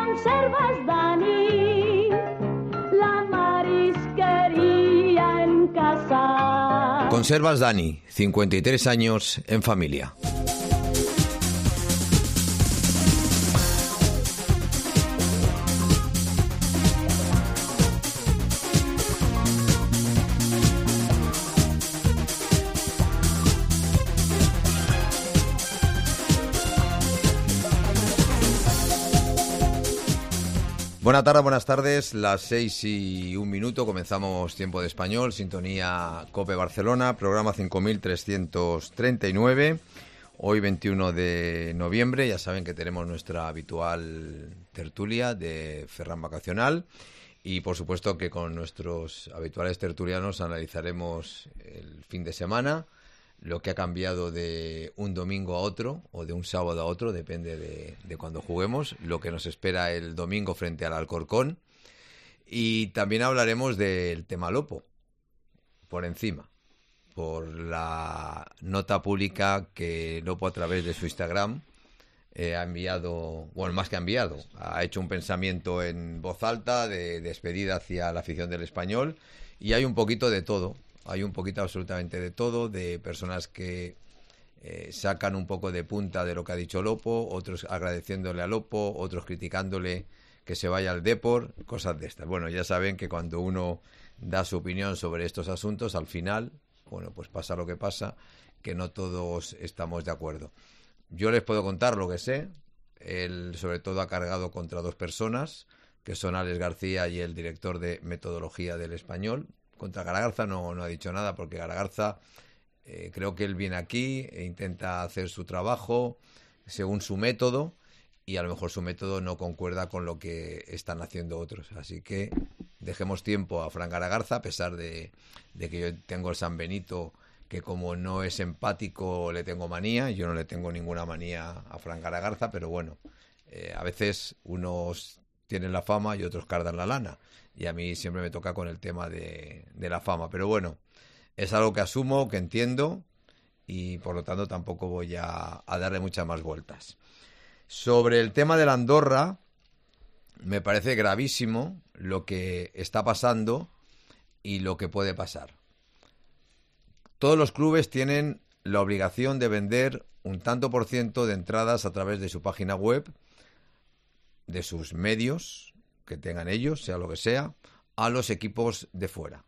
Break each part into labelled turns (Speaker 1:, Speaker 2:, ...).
Speaker 1: conservas, Dani, la marisquería en casa.
Speaker 2: Conservas Dani, 53 años en familia. Buenas tardes, las 6:01, comenzamos Tiempo de Español, sintonía COPE Barcelona, programa 5339, hoy 21 de noviembre, ya saben que tenemos nuestra habitual tertulia de Ferran Vacacional y por supuesto que con nuestros habituales tertulianos analizaremos el fin de semana, lo que ha cambiado de un domingo a otro o de un sábado a otro, depende de cuando juguemos, lo que nos espera el domingo frente al Alcorcón, y también hablaremos del tema Lopo, por encima, por la nota pública que Lopo a través de su Instagram ha enviado, bueno, más que ha enviado, ha hecho un pensamiento en voz alta de despedida hacia la afición del Español, y hay un poquito de todo. Hay un poquito absolutamente de todo, de personas que sacan un poco de punta de lo que ha dicho Lopo, otros agradeciéndole a Lopo, otros criticándole que se vaya al Depor, cosas de estas. Bueno, ya saben que cuando uno da su opinión sobre estos asuntos, al final, bueno, pues pasa lo que pasa, que no todos estamos de acuerdo. Yo les puedo contar lo que sé. Él, sobre todo, ha cargado contra dos personas, que son Alex García y el director de metodología del Español. Contra Garagarza no ha dicho nada, porque Garagarza creo que él viene aquí e intenta hacer su trabajo según su método, y a lo mejor su método no concuerda con lo que están haciendo otros. Así que dejemos tiempo a Fran Garagarza, a pesar de que yo tengo el San Benito, que como no es empático le tengo manía. Yo no le tengo ninguna manía a Fran Garagarza, pero bueno, a veces unos tienen la fama y otros cardan la lana. Y a mí siempre me toca con el tema de la fama. Pero bueno, es algo que asumo, que entiendo, y por lo tanto tampoco voy a darle muchas más vueltas. Sobre el tema de la Andorra, me parece gravísimo lo que está pasando y lo que puede pasar. Todos los clubes tienen la obligación de vender un tanto por ciento de entradas a través de su página web, de sus medios que tengan ellos, sea lo que sea, a los equipos de fuera.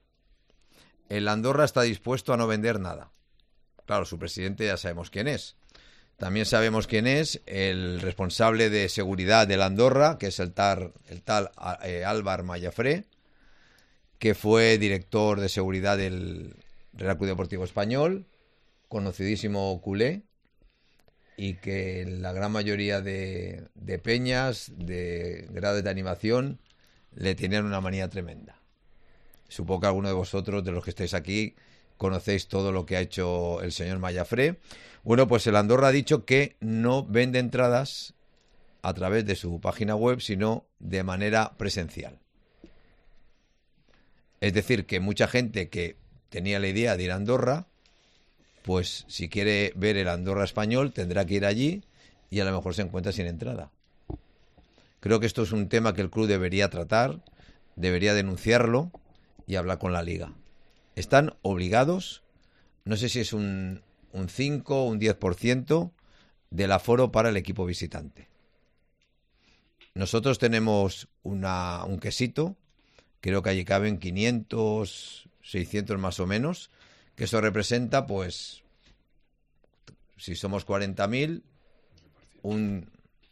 Speaker 2: El Andorra está dispuesto a no vender nada. Claro, su presidente ya sabemos quién es. También sabemos quién es el responsable de seguridad del Andorra, que es el tal Álvar Mallafré, que fue director de seguridad del Real Club Deportivo Español, conocidísimo culé, y que la gran mayoría de peñas, de grados de animación, le tenían una manía tremenda. Supongo que alguno de vosotros, de los que estáis aquí, conocéis todo lo que ha hecho el señor Mallafré. Bueno, pues el Andorra ha dicho que no vende entradas a través de su página web, sino de manera presencial. Es decir, que mucha gente que tenía la idea de ir a Andorra, pues si quiere ver el Andorra español tendrá que ir allí y a lo mejor se encuentra sin entrada. Creo que esto es un tema que el club debería tratar, debería denunciarlo y hablar con la liga. Están obligados, no sé si es un 5 o un 10% del aforo para el equipo visitante. Nosotros tenemos un quesito, creo que allí caben 500, 600 más o menos, que eso representa, pues, si somos 40.000, un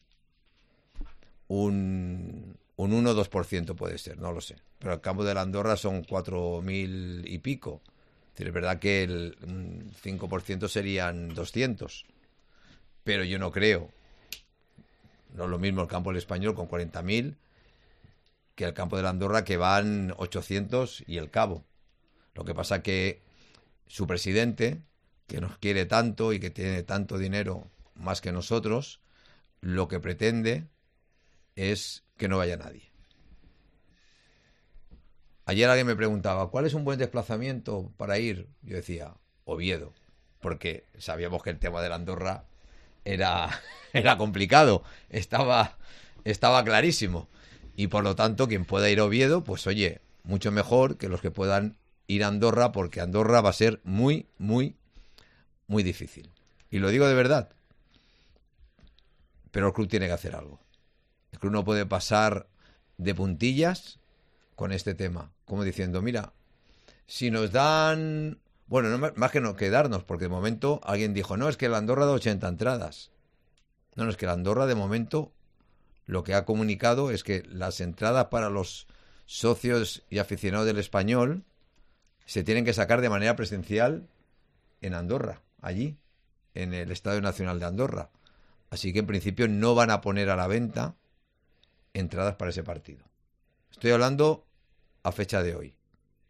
Speaker 2: 1 o 2% puede ser, no lo sé. Pero al campo de la Andorra son 4.000 y pico. Es decir, es verdad que el 5% serían 200. Pero yo no creo. No es lo mismo el campo del Español con 40.000 que el campo de la Andorra, que van 800 y el Cabo. Lo que pasa que su presidente, que nos quiere tanto y que tiene tanto dinero más que nosotros, lo que pretende es que no vaya nadie. Ayer alguien me preguntaba, ¿cuál es un buen desplazamiento para ir? Yo decía, Oviedo, porque sabíamos que el tema de la Andorra era complicado. Estaba estaba clarísimo. Y por lo tanto, quien pueda ir a Oviedo, pues oye, mucho mejor que los que puedan ir a Andorra, porque Andorra va a ser muy, muy, muy difícil. Y lo digo de verdad. Pero el club tiene que hacer algo. El club no puede pasar de puntillas con este tema, como diciendo, mira, si nos dan... Bueno, no, más que no quedarnos, porque de momento alguien dijo, no, es que la Andorra da 80 entradas. No, es que la Andorra de momento lo que ha comunicado es que las entradas para los socios y aficionados del Español se tienen que sacar de manera presencial en Andorra, allí, en el Estadio Nacional de Andorra. Así que en principio no van a poner a la venta entradas para ese partido. Estoy hablando a fecha de hoy.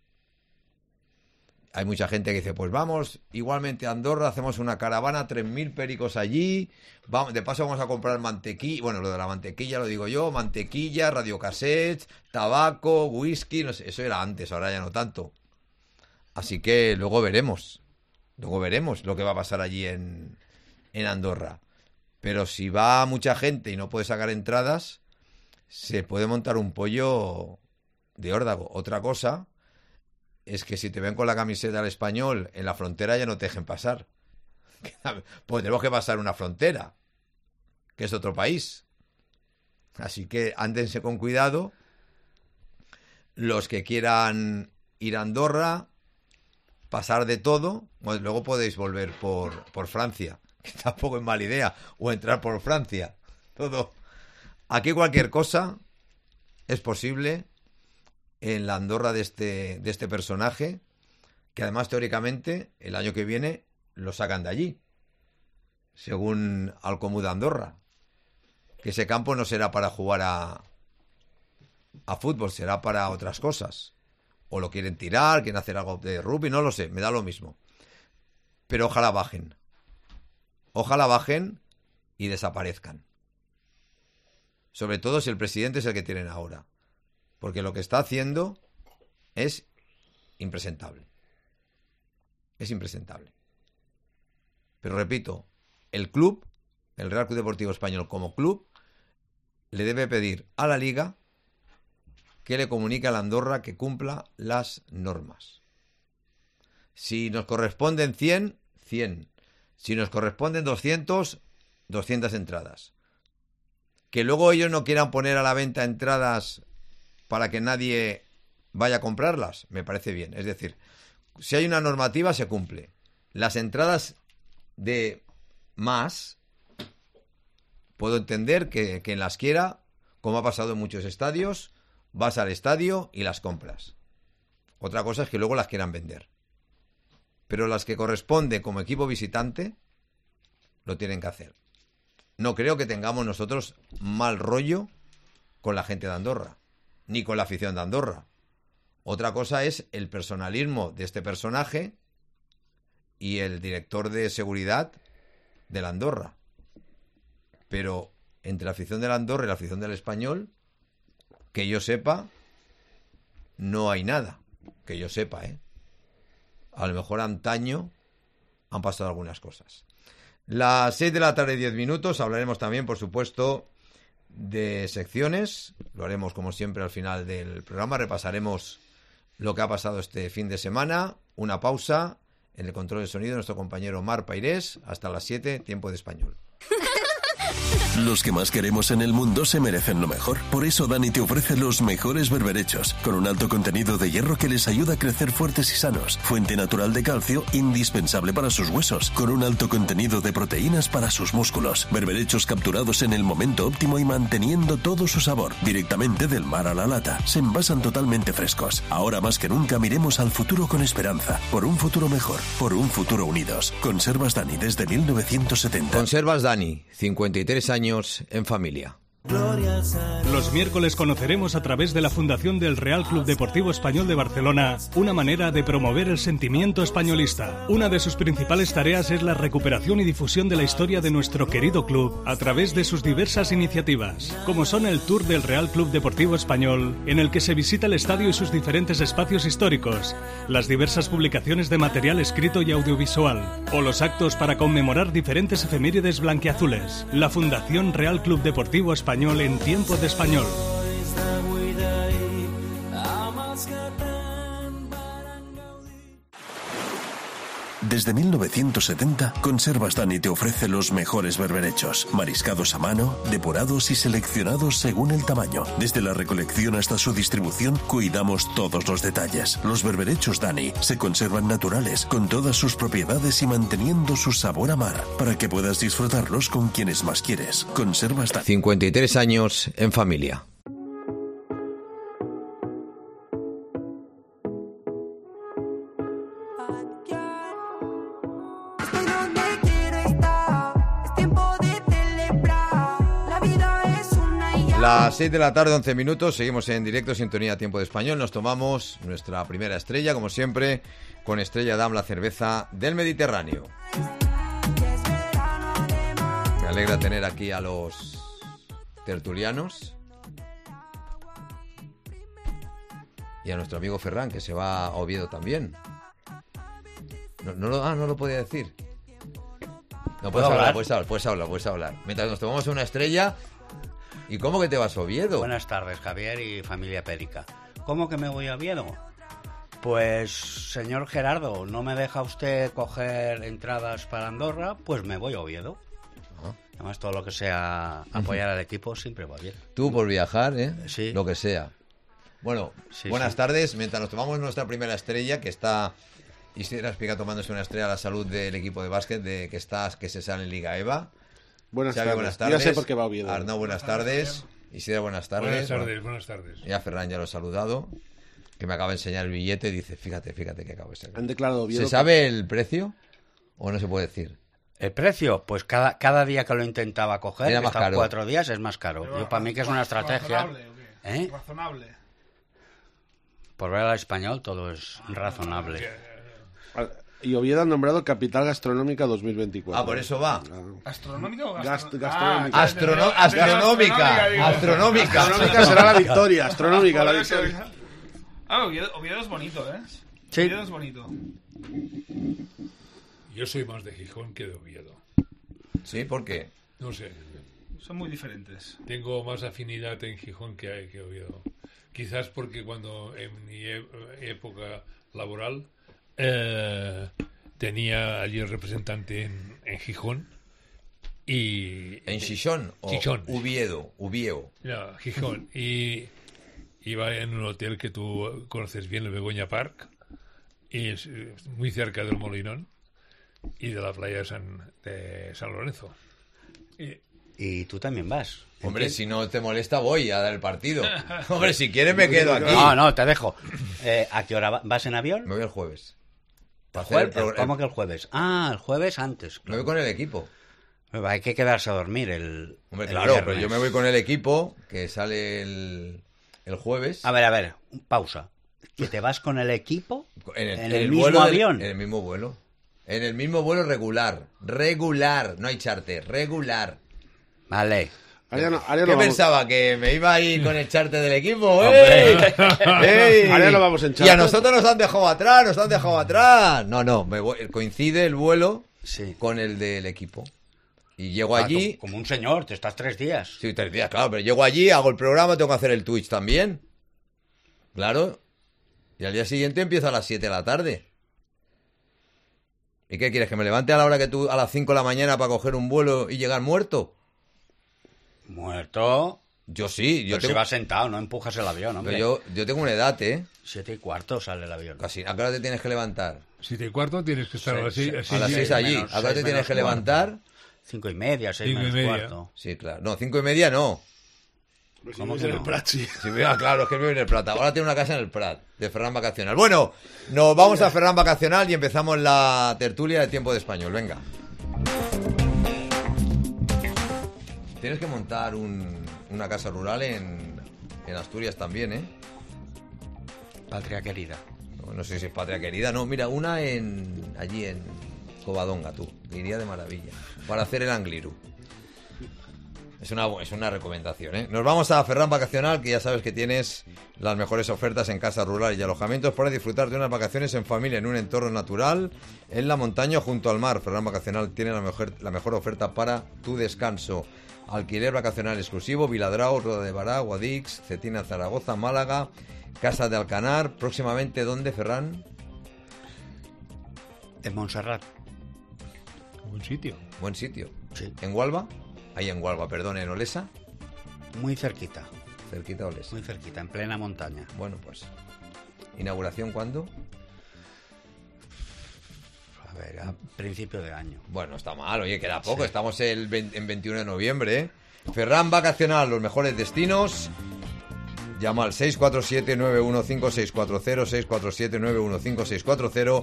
Speaker 2: Hay mucha gente que dice, pues vamos igualmente a Andorra, hacemos una caravana, 3.000 pericos allí, vamos, de paso vamos a comprar mantequilla, bueno, lo de la mantequilla lo digo yo, mantequilla, radiocassettes, tabaco, whisky, no sé, eso era antes, ahora ya no tanto. Así que luego veremos lo que va a pasar allí en Andorra. Pero si va mucha gente y no puede sacar entradas, se puede montar un pollo de órdago. Otra cosa es que si te ven con la camiseta del Español en la frontera ya no te dejen pasar. Pues tenemos que pasar una frontera, que es otro país. Así que ándense con cuidado. Los que quieran ir a Andorra, pasar de todo, pues luego podéis volver por Francia, que tampoco es mala idea, o entrar por Francia. Todo. Aquí cualquier cosa es posible en la Andorra de este personaje, que además teóricamente el año que viene lo sacan de allí, según Alcomú de Andorra, que ese campo no será para jugar a fútbol, será para otras cosas, o lo quieren tirar, quieren hacer algo de rugby, no lo sé, me da lo mismo, pero ojalá bajen y desaparezcan, sobre todo si el presidente es el que tienen ahora. Porque lo que está haciendo es impresentable. Es impresentable. Pero repito, el club, el Real Club Deportivo Español como club, le debe pedir a la Liga que le comunique a la Andorra que cumpla las normas. Si nos corresponden 100, 100. Si nos corresponden 200, 200 entradas. Que luego ellos no quieran poner a la venta entradas para que nadie vaya a comprarlas, me parece bien. Es decir, si hay una normativa, se cumple. Las entradas de más, puedo entender que quien las quiera, como ha pasado en muchos estadios, vas al estadio y las compras. Otra cosa es que luego las quieran vender. Pero las que corresponde como equipo visitante, lo tienen que hacer. No creo que tengamos nosotros mal rollo con la gente de Andorra, ni con la afición de Andorra. Otra cosa es el personalismo de este personaje y el director de seguridad de la Andorra. Pero entre la afición de la Andorra y la afición del Español, que yo sepa, no hay nada. Que yo sepa, ¿eh? A lo mejor antaño han pasado algunas cosas. Las 6 de la tarde, 10 minutos, hablaremos también, por supuesto, de secciones. Lo haremos como siempre al final del programa. Repasaremos lo que ha pasado este fin de semana. Una pausa en el control de sonido, nuestro compañero Mar Pairés. Hasta las 7, tiempo de español.
Speaker 3: Los que más queremos en el mundo se merecen lo mejor. Por eso Dani te ofrece los mejores berberechos, con un alto contenido de hierro que les ayuda a crecer fuertes y sanos, fuente natural de calcio indispensable para sus huesos, con un alto contenido de proteínas para sus músculos. Berberechos capturados en el momento óptimo y manteniendo todo su sabor, directamente del mar a la lata. Se envasan totalmente frescos. Ahora más que nunca miremos al futuro con esperanza, por un futuro mejor, por un futuro unidos. Conservas Dani desde 1970.
Speaker 2: Conservas Dani, 53 años en familia.
Speaker 4: Los miércoles conoceremos a través de la Fundación del Real Club Deportivo Español de Barcelona una manera de promover el sentimiento españolista. Una de sus principales tareas es la recuperación y difusión de la historia de nuestro querido club a través de sus diversas iniciativas, como son el Tour del Real Club Deportivo Español, en el que se visita el estadio y sus diferentes espacios históricos, las diversas publicaciones de material escrito y audiovisual, o los actos para conmemorar diferentes efemérides blanquiazules. La Fundación Real Club Deportivo Español español en Tiempo de Español.
Speaker 3: Desde 1970, Conservas Dani te ofrece los mejores berberechos, mariscados a mano, depurados y seleccionados según el tamaño. Desde la recolección hasta su distribución, cuidamos todos los detalles. Los berberechos Dani se conservan naturales, con todas sus propiedades y manteniendo su sabor a mar, para que puedas disfrutarlos con quienes más quieres. Conservas Dani.
Speaker 2: 53 años en familia. Las 6 de la tarde, 11 minutos, seguimos en directo, sintonía Tiempo de Español. Nos tomamos nuestra primera estrella, como siempre, con Estrella Damm, la cerveza del Mediterráneo. Me alegra tener aquí a los tertulianos y a nuestro amigo Ferran, que se va a Oviedo también. No lo podía decir. No, puedes hablar. Mientras nos tomamos una estrella... ¿Y cómo que te vas a Oviedo?
Speaker 5: Buenas tardes, Javier y familia Périca. ¿Cómo que me voy a Oviedo? Pues, señor Gerardo, ¿no me deja usted coger entradas para Andorra? Pues me voy a Oviedo. Además, todo lo que sea apoyar al equipo siempre va bien.
Speaker 2: Tú por viajar, ¿eh?
Speaker 5: Sí.
Speaker 2: Lo que sea. Bueno, buenas tardes. Mientras nos tomamos nuestra primera estrella, que está Isidra Espiga tomándose una estrella a la salud del equipo de básquet que se sale en Liga EVA.
Speaker 6: Buenas
Speaker 2: Xavi,
Speaker 6: tardes.
Speaker 2: buenas tardes.
Speaker 6: Ya sé por qué va Oviedo.
Speaker 2: Arnau, buenas tardes. Isidra, buenas tardes.
Speaker 7: Buenas tardes.
Speaker 2: Ya Ferran ya lo he saludado. Que me acaba de enseñar el billete y dice, fíjate que acabo de salir.
Speaker 6: Han declarado Oviedo.
Speaker 2: ¿Se sabe el precio o no se puede decir?
Speaker 5: ¿El precio? Pues cada día que lo intentaba coger,
Speaker 2: Era más caro.
Speaker 5: 4 días, es más caro. Yo, para mí que es una estrategia.
Speaker 7: ¿Razonable o qué? Razonable.
Speaker 5: Por ver al español todo es razonable.
Speaker 6: Y Oviedo han nombrado Capital Gastronómica 2024.
Speaker 2: Ah, por eso va.
Speaker 7: ¿Astronómica o
Speaker 6: Gastronómica.
Speaker 2: Astronómica.
Speaker 6: Astronómica será la victoria. Astronómica la victoria.
Speaker 7: Oviedo es bonito, ¿eh?
Speaker 5: Sí.
Speaker 7: Oviedo es bonito.
Speaker 8: Yo soy más de Gijón que de Oviedo.
Speaker 2: ¿Sí? ¿Por qué?
Speaker 8: No sé.
Speaker 7: Son muy diferentes.
Speaker 8: Tengo más afinidad en Gijón que Oviedo. Quizás porque cuando en mi época laboral tenía allí el representante en Gijón y...
Speaker 2: ¿En Gijón o
Speaker 8: Gijón.
Speaker 2: Ubieo?
Speaker 8: No, Gijón. Y iba en un hotel que tú conoces bien, el Begoña Park, y es muy cerca del Molinón y de la playa de San Lorenzo.
Speaker 5: Y tú también vas.
Speaker 2: Hombre, si no te molesta voy a dar el partido. Hombre, si quieres me quedo aquí.
Speaker 5: No, te dejo. ¿A qué hora vas en avión?
Speaker 2: Me voy el jueves.
Speaker 5: ¿Cómo que el jueves? Ah, el jueves antes.
Speaker 2: Me voy con el equipo.
Speaker 5: Hay que quedarse a dormir
Speaker 2: Hombre,
Speaker 5: el
Speaker 2: claro,
Speaker 5: viernes.
Speaker 2: pero yo me voy con el equipo, que sale el jueves.
Speaker 5: A ver, pausa. ¿Que te vas con el equipo?
Speaker 2: ¿En
Speaker 5: el mismo avión?
Speaker 2: En el mismo vuelo. En el mismo vuelo regular. Regular. No hay charter. Regular.
Speaker 5: Vale.
Speaker 2: ¿Qué pensaba? ¿Que me iba a ir con el charter del equipo?
Speaker 5: ¡Ey!
Speaker 2: ¡Ey!
Speaker 6: Ahora lo vamos en charter.
Speaker 2: Y a nosotros nos han dejado atrás. No, coincide el vuelo con el del equipo. Y llego allí...
Speaker 5: Como un señor, te estás 3 días.
Speaker 2: Sí, 3 días, claro, pero llego allí, hago el programa, tengo que hacer el Twitch también. Claro. Y al día siguiente empiezo a las 7 de la tarde. ¿Y qué quieres? ¿Que me levante a la hora que tú, a las 5 de la mañana para coger un vuelo y llegar muerto?
Speaker 5: ¿Muerto?
Speaker 2: Yo sí.
Speaker 5: Pero si vas sentado, no empujas el avión, hombre.
Speaker 2: Yo tengo una edad,
Speaker 5: 7:15 sale el avión.
Speaker 2: Casi. ¿A qué hora te tienes que levantar?
Speaker 8: 7:15 tienes que estar a las 6.
Speaker 2: A las 6 allí. ¿A qué hora te tienes que levantar?
Speaker 5: 5:30, 6:15.
Speaker 2: Sí, claro. No, 5:30 no.
Speaker 5: ¿Cómo que no?
Speaker 6: El Prat, sí.
Speaker 2: Sí, claro, es que vive en el Prat. Ahora tiene una casa en el Prat, de Ferran Vacacional. Bueno, nos vamos a Ferran Vacacional y empezamos la tertulia de Tiempo de Español. Venga. Tienes que montar una casa rural en Asturias también, ¿eh?
Speaker 5: Patria querida.
Speaker 2: No sé si es patria querida, no. Mira, una allí en Covadonga, tú. Iría de maravilla. Para hacer el Angliru. Es una recomendación, ¿eh? Nos vamos a Ferran Vacacional, que ya sabes que tienes las mejores ofertas en casas rurales y alojamientos para disfrutar de unas vacaciones en familia en un entorno natural, en la montaña o junto al mar. Ferran Vacacional tiene la mejor oferta para tu descanso. Alquiler vacacional exclusivo, Viladrau, Roda de Bará, Guadix, Cetina, Zaragoza, Málaga, Casa de Alcanar. Próximamente, ¿dónde, Ferran?
Speaker 5: En Montserrat.
Speaker 8: Buen sitio.
Speaker 2: Buen sitio.
Speaker 5: Sí.
Speaker 2: ¿En Huelva? Ahí en Huelva, perdón, ¿en Olesa?
Speaker 5: Muy cerquita.
Speaker 2: Cerquita de Olesa.
Speaker 5: Muy cerquita, en plena montaña.
Speaker 2: Bueno, pues. ¿Inauguración cuándo?
Speaker 5: A ver, a principio de año.
Speaker 2: Bueno, está mal, oye, queda poco.
Speaker 5: Sí.
Speaker 2: Estamos en 21 de noviembre, ¿eh? Ferran Vacacional, los mejores destinos. Llama al 647-915-640, 647-915-640,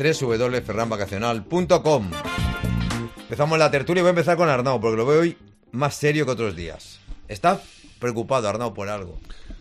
Speaker 2: www.ferranvacacional.com. Empezamos la tertulia y voy a empezar con Arnau, porque lo veo hoy más serio que otros días. ¿Está preocupado, Arnau, por algo?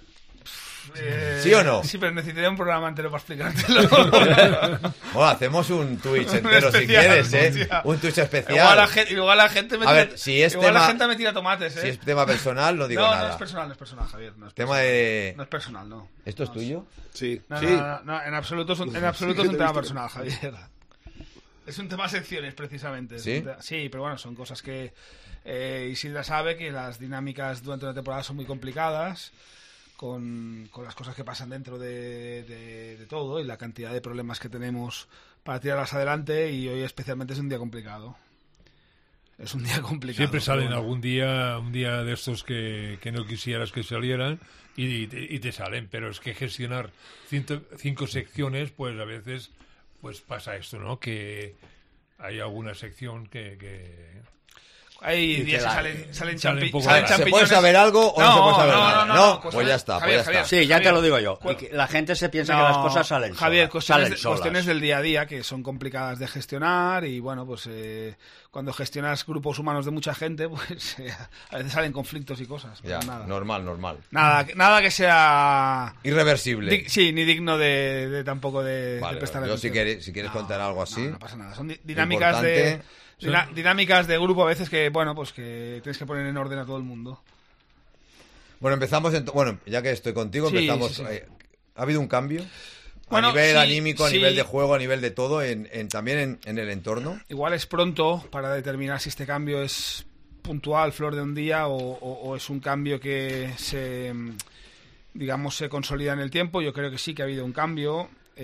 Speaker 2: ¿Sí o no?
Speaker 7: Sí, pero necesitaría un programa entero para explicártelo.
Speaker 2: Bueno, hacemos un Twitch entero
Speaker 7: especial,
Speaker 2: si quieres, ¿eh?
Speaker 7: hostia.
Speaker 2: Un Twitch especial.
Speaker 7: Igual la gente me
Speaker 2: A
Speaker 7: tira,
Speaker 2: ver, si es
Speaker 7: igual
Speaker 2: tema-
Speaker 7: la gente me tira tomates, ¿eh?
Speaker 2: Si es tema personal, no digo
Speaker 7: no,
Speaker 2: nada.
Speaker 7: no es personal, Javier. No es
Speaker 2: Tema
Speaker 7: personal.
Speaker 2: de...
Speaker 7: No es personal, no.
Speaker 2: ¿Esto es tuyo?
Speaker 6: Sí,
Speaker 7: No,
Speaker 6: sí.
Speaker 7: no, en absoluto es un, en absoluto
Speaker 6: Sí,
Speaker 7: es un
Speaker 6: que te he
Speaker 7: tema
Speaker 6: visto.
Speaker 7: personal, Javier. Es un tema secciones, precisamente. Es
Speaker 2: ¿Sí?
Speaker 7: un sí, pero bueno, son cosas que Isidra sabe que las dinámicas durante una temporada son muy complicadas, con las cosas que pasan dentro de todo y la cantidad de problemas que tenemos para tirarlas adelante, y hoy especialmente es un día complicado. Es un día complicado.
Speaker 8: Siempre salen
Speaker 7: pero bueno.
Speaker 8: algún día, un día de estos que no quisieras que salieran y te salen, pero es que gestionar 5 secciones, pues a veces pues pasa esto, ¿no? Que hay alguna sección que
Speaker 7: Hay
Speaker 5: Y
Speaker 7: días que
Speaker 5: que
Speaker 7: salen
Speaker 8: sale un
Speaker 7: champi-
Speaker 8: poco
Speaker 7: salen
Speaker 8: raro.
Speaker 2: ¿Se
Speaker 7: champiñones.
Speaker 2: puede saber algo o no se puede saber nada?
Speaker 7: No,
Speaker 2: Pues ya está, pues ya está.
Speaker 5: Sí, ya te lo digo yo.
Speaker 7: Cu-
Speaker 5: Y que la gente se piensa que las cosas salen
Speaker 7: Javier,
Speaker 5: solas.
Speaker 7: cuestiones,
Speaker 5: Salen solas.
Speaker 7: cuestiones del día a día que son complicadas de gestionar, y bueno, pues cuando gestionas grupos humanos de mucha gente, pues a veces salen conflictos y cosas. Pero
Speaker 2: Ya,
Speaker 7: nada.
Speaker 2: normal.
Speaker 7: Nada que sea
Speaker 2: Irreversible.
Speaker 7: sí, ni digno de tampoco de
Speaker 2: Vale,
Speaker 7: prestar
Speaker 2: yo
Speaker 7: atención.
Speaker 2: si quieres contar algo así.
Speaker 7: No pasa nada. Son dinámicas de dinámicas de grupo a veces que, bueno, pues que tienes que poner en orden a todo el mundo.
Speaker 2: Bueno, empezamos. Bueno, ya que estoy contigo,
Speaker 7: Sí,
Speaker 2: empezamos.
Speaker 7: sí.
Speaker 2: ¿Ha habido un cambio?
Speaker 7: Bueno,
Speaker 2: a nivel
Speaker 7: sí,
Speaker 2: anímico, a
Speaker 7: sí.
Speaker 2: nivel de juego, a nivel de todo, también en el entorno.
Speaker 7: Igual es pronto para determinar si este cambio es puntual, flor de un día, o es un cambio que se consolida en el tiempo. Yo creo que sí que ha habido un cambio.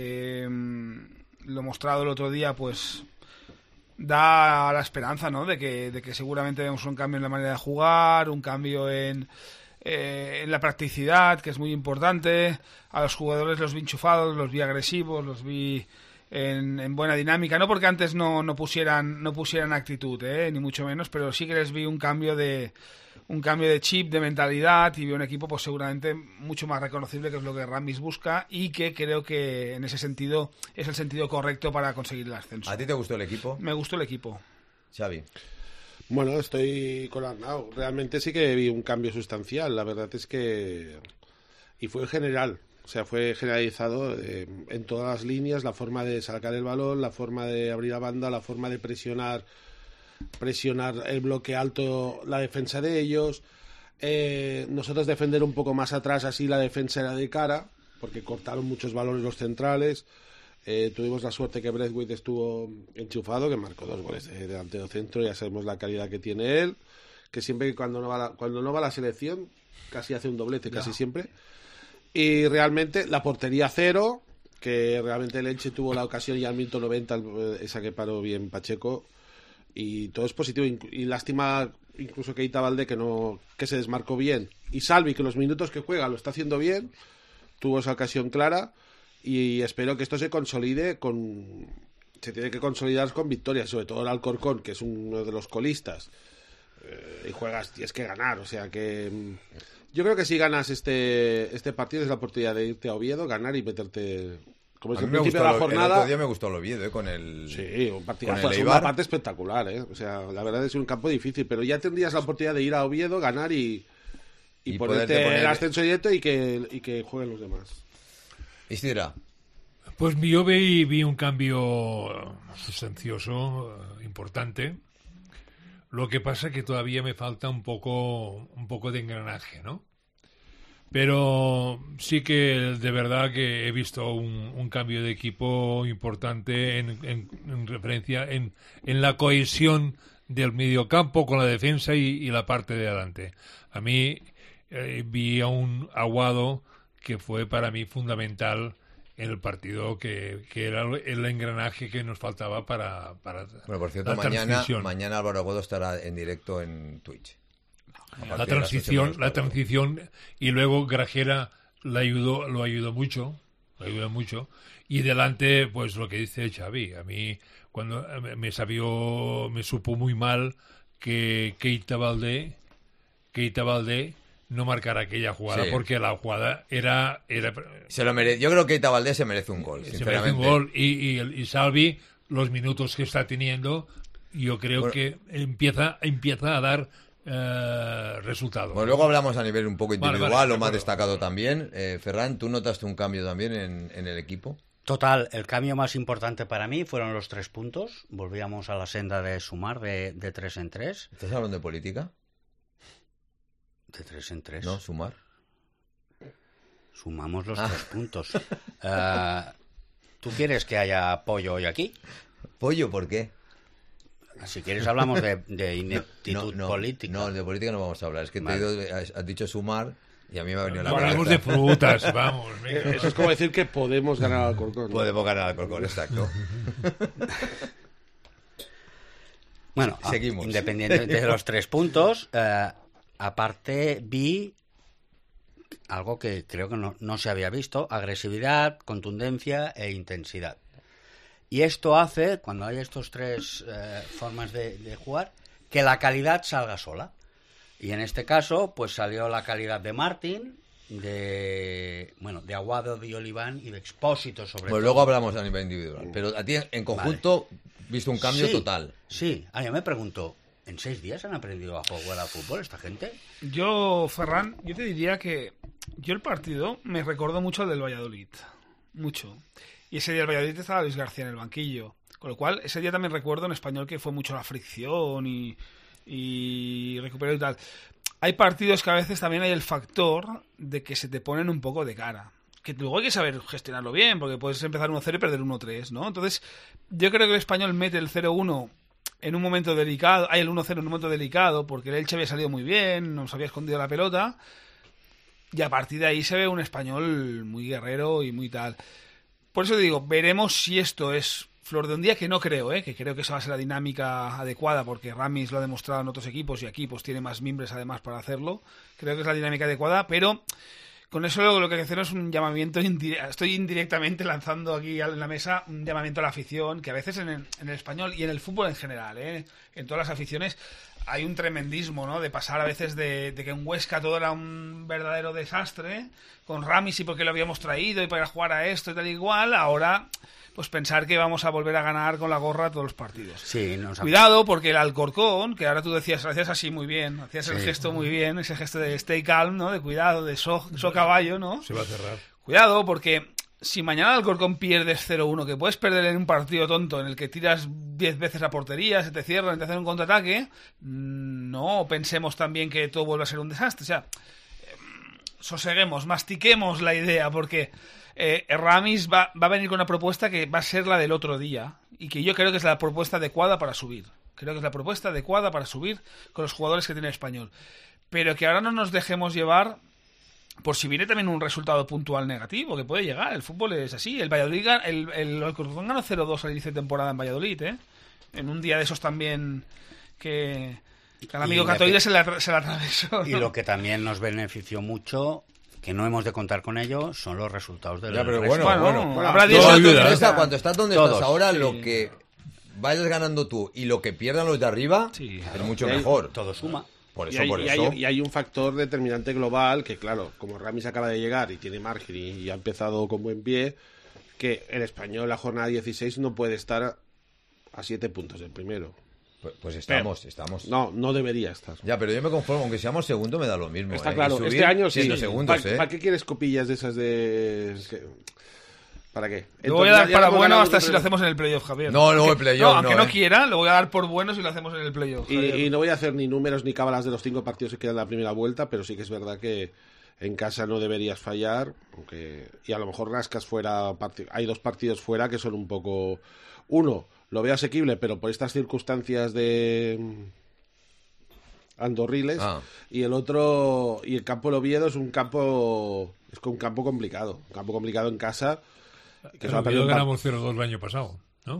Speaker 7: Lo mostrado el otro día, pues da la esperanza, ¿no? de que seguramente vemos un cambio en la manera de jugar, un cambio en la practicidad, que es muy importante. A los jugadores los vi enchufados, los vi agresivos, los vi en buena dinámica, no porque antes no pusieran actitud, ni mucho menos, pero sí que les vi un cambio de chip, de mentalidad, y vi un equipo pues seguramente mucho más reconocible, que es lo que Ramis busca, y que creo que en ese sentido es el sentido correcto para conseguir el ascenso.
Speaker 2: ¿A ti te gustó el equipo,
Speaker 7: Me gustó el equipo.
Speaker 2: Xavi?
Speaker 6: Bueno, estoy con Arnau. Realmente sí que vi un cambio sustancial. La verdad es que... Y fue general. O sea, fue generalizado en todas las líneas. La forma de sacar el balón, la forma de abrir la banda, la forma de presionar el bloque alto, la defensa de ellos. Nosotros defender un poco más atrás, así la defensa era de cara, porque cortaron muchos balones los centrales. Tuvimos la suerte que Braithwaite estuvo enchufado, que marcó 2 goles de delantero centro. Ya sabemos la calidad que tiene él, que siempre cuando no va a la selección casi hace un doblete, casi siempre. Y realmente la portería 0, que realmente el Elche tuvo la ocasión y al minuto 90 esa que paró bien Pacheco, y todo es positivo. Y lástima incluso que Keita Valdé que se desmarcó bien, y Salvi, que los minutos que juega lo está haciendo bien, tuvo esa ocasión clara. Y espero que esto se consolide se tiene que consolidar con victorias, sobre todo el Alcorcón, que es uno de los colistas, y tienes que ganar. O sea que yo creo que si ganas este partido es la oportunidad de irte a Oviedo, ganar y meterte, como es el principio de la
Speaker 2: El
Speaker 6: jornada.
Speaker 2: otro día me gustó el Oviedo, con el...
Speaker 6: Sí, un partido
Speaker 2: con el
Speaker 6: fue una
Speaker 2: Eibar.
Speaker 6: parte espectacular, O sea, la verdad es un campo difícil, pero ya tendrías la oportunidad de ir a Oviedo, ganar y
Speaker 2: Y
Speaker 6: ponerte
Speaker 2: poderte poner-
Speaker 6: el ascenso directo y que jueguen los demás.
Speaker 2: Isidra,
Speaker 8: Pues yo vi un cambio sustancioso, importante. Lo que pasa es que todavía me falta un poco de engranaje, ¿no? Pero sí que de verdad que he visto un cambio de equipo importante en referencia en la cohesión del mediocampo con la defensa y la parte de adelante. A mí vi a un Aguado que fue para mí fundamental en el partido, que era el engranaje que nos faltaba para
Speaker 2: Bueno, por cierto,
Speaker 8: la transición.
Speaker 2: mañana Álvaro Aguado estará en directo en Twitch.
Speaker 8: La transición, y luego Grajera lo ayudó mucho, y delante, pues lo que dice Xavi, a mí cuando me supo muy mal que Keita Valdé no marcara aquella jugada,
Speaker 2: Sí.
Speaker 8: porque la jugada era
Speaker 2: Se lo merece. Yo creo que Keita Valdés se merece un gol,
Speaker 8: se merece
Speaker 2: sinceramente.
Speaker 8: un gol, y Salvi, los minutos que está teniendo, yo creo que empieza a dar resultados.
Speaker 2: Bueno, luego hablamos a nivel un poco individual,
Speaker 8: Vale,
Speaker 2: lo más
Speaker 8: de acuerdo.
Speaker 2: destacado también. Ferran, ¿tú notaste un cambio también en el equipo?
Speaker 5: Total, el cambio más importante para mí fueron los 3 puntos. Volvíamos a la senda de sumar de 3 en 3.
Speaker 2: ¿Estás hablando de política?
Speaker 5: De 3 en 3.
Speaker 2: No, sumar.
Speaker 5: Sumamos los 3 puntos. ¿Tú quieres que haya apoyo hoy aquí?
Speaker 2: ¿Pollo por qué?
Speaker 5: Si quieres hablamos de ineptitud política.
Speaker 2: No, de política no vamos a hablar. Es que
Speaker 5: Vale.
Speaker 2: has dicho sumar y a mí me ha venido la
Speaker 8: Hablamos
Speaker 2: cabeza.
Speaker 8: de frutas, vamos. venga.
Speaker 6: Eso es como decir que podemos ganar al Alcorcón.
Speaker 2: Podemos ganar al Alcorcón, exacto.
Speaker 5: Bueno,
Speaker 2: Seguimos.
Speaker 5: independientemente de los 3 puntos, aparte vi algo que creo que no se había visto: agresividad, contundencia e intensidad. Y esto hace, cuando hay estos 3 formas de jugar, que la calidad salga sola. Y en este caso, pues salió la calidad de Martín, de Aguado, de Oliván y de Expósito, sobre
Speaker 2: Pues
Speaker 5: todo.
Speaker 2: luego hablamos a nivel individual. Pero a ti, en conjunto, viste un cambio
Speaker 5: Sí,
Speaker 2: total.
Speaker 5: Sí. Yo me pregunto, ¿en 6 días han aprendido a jugar al fútbol esta gente?
Speaker 7: Yo, Ferran, yo te diría que yo el partido me recordó mucho al del Valladolid. Mucho. Y ese día el Valladolid estaba Luis García en el banquillo. Con lo cual, ese día también recuerdo en español que fue mucho la fricción y recuperó y tal. Hay partidos que a veces también hay el factor de que se te ponen un poco de cara. Que luego hay que saber gestionarlo bien, porque puedes empezar 1-0 y perder 1-3, ¿no? Entonces, yo creo que el español mete el 0-1 en un momento delicado, hay el 1-0 en un momento delicado, porque el Elche había salido muy bien, nos había escondido la pelota, y a partir de ahí se ve un español muy guerrero y muy tal. Por eso digo, veremos si esto es flor de un día, que no creo, que creo que esa va a ser la dinámica adecuada, porque Ramis lo ha demostrado en otros equipos y aquí pues tiene más mimbres además para hacerlo. Creo que es la dinámica adecuada, pero con eso lo que hay que hacer es un llamamiento estoy indirectamente lanzando aquí en la mesa un llamamiento a la afición, que a veces en el español y en el fútbol en general, en todas las aficiones hay un tremendismo, ¿no? De pasar a veces de que en Huesca todo era un verdadero desastre, con Ramis y porque lo habíamos traído y para jugar a esto y tal y igual, ahora pues pensar que vamos a volver a ganar con la gorra todos los partidos.
Speaker 5: Sí,
Speaker 7: Cuidado, porque el Alcorcón, que ahora tú decías, lo hacías así muy bien, hacías el
Speaker 5: Sí.
Speaker 7: gesto muy bien, ese gesto de stay calm, ¿no? De cuidado, de so caballo, ¿no?
Speaker 8: Se va a cerrar.
Speaker 7: Cuidado, porque si mañana el Alcorcón pierdes 0-1, que puedes perder en un partido tonto en el que tiras 10 veces a portería, se te cierran, te hacen un contraataque, no pensemos también que todo vuelve a ser un desastre. O sea, soseguemos, mastiquemos la idea, porque Ramis va a venir con una propuesta que va a ser la del otro día, y que yo creo que es la propuesta adecuada para subir. Creo que es la propuesta adecuada para subir con los jugadores que tiene el Español. Pero que ahora no nos dejemos llevar por si viene también un resultado puntual negativo, que puede llegar. El fútbol es así. El Valladolid, el Alcorcón ganó 0-2 al inicio de temporada en Valladolid, en un día de esos también que al amigo Catoide se la atravesó, ¿no?
Speaker 5: Y lo que también nos benefició mucho, que no hemos de contar con ello, son los resultados del
Speaker 2: Ya, pero
Speaker 5: resto.
Speaker 2: bueno.
Speaker 7: habrá días en los que
Speaker 2: Cuando estás donde
Speaker 5: Todos.
Speaker 2: estás ahora,
Speaker 7: Sí.
Speaker 2: lo que vayas ganando tú y lo que pierdan los de arriba
Speaker 7: Sí.
Speaker 2: es mucho
Speaker 6: Y hay-
Speaker 2: mejor.
Speaker 5: Todo suma.
Speaker 2: Por
Speaker 6: Y
Speaker 2: eso,
Speaker 6: hay,
Speaker 2: por
Speaker 6: y
Speaker 2: eso.
Speaker 6: hay un factor determinante global que, claro, como Ramis acaba de llegar y tiene margen y ha empezado con buen pie, que el español, la jornada 16, no puede estar a 7 puntos del primero.
Speaker 2: Pues estamos.
Speaker 6: No debería estar.
Speaker 2: Ya, pero yo me conformo, aunque seamos segundo me da lo mismo.
Speaker 6: Está
Speaker 2: Y
Speaker 6: claro,
Speaker 2: subir
Speaker 6: este año sí.
Speaker 2: siendo segundos,
Speaker 6: ¿Para qué quieres copillas de esas de...? ¿Para qué?
Speaker 7: Lo voy a dar
Speaker 6: ya
Speaker 7: para
Speaker 6: hemos
Speaker 7: bueno
Speaker 6: ganado
Speaker 7: hasta
Speaker 6: otro
Speaker 7: si lo hacemos en el playoff, Javier.
Speaker 2: No, luego el playoff,
Speaker 7: aunque
Speaker 2: no,
Speaker 7: no quiera, lo voy a dar por bueno si lo hacemos en el playoff.
Speaker 6: Y no voy a hacer ni números ni cábalas de los 5 partidos que quedan en la primera vuelta, pero sí que es verdad que en casa no deberías fallar, y a lo mejor rascas fuera, hay 2 partidos fuera que son un poco... Uno, lo veo asequible, pero por estas circunstancias de andorriles, y el otro, y el campo de Oviedo es un campo complicado, en casa. Que
Speaker 8: Pero Oviedo ganamos 0-2 el año pasado, ¿no?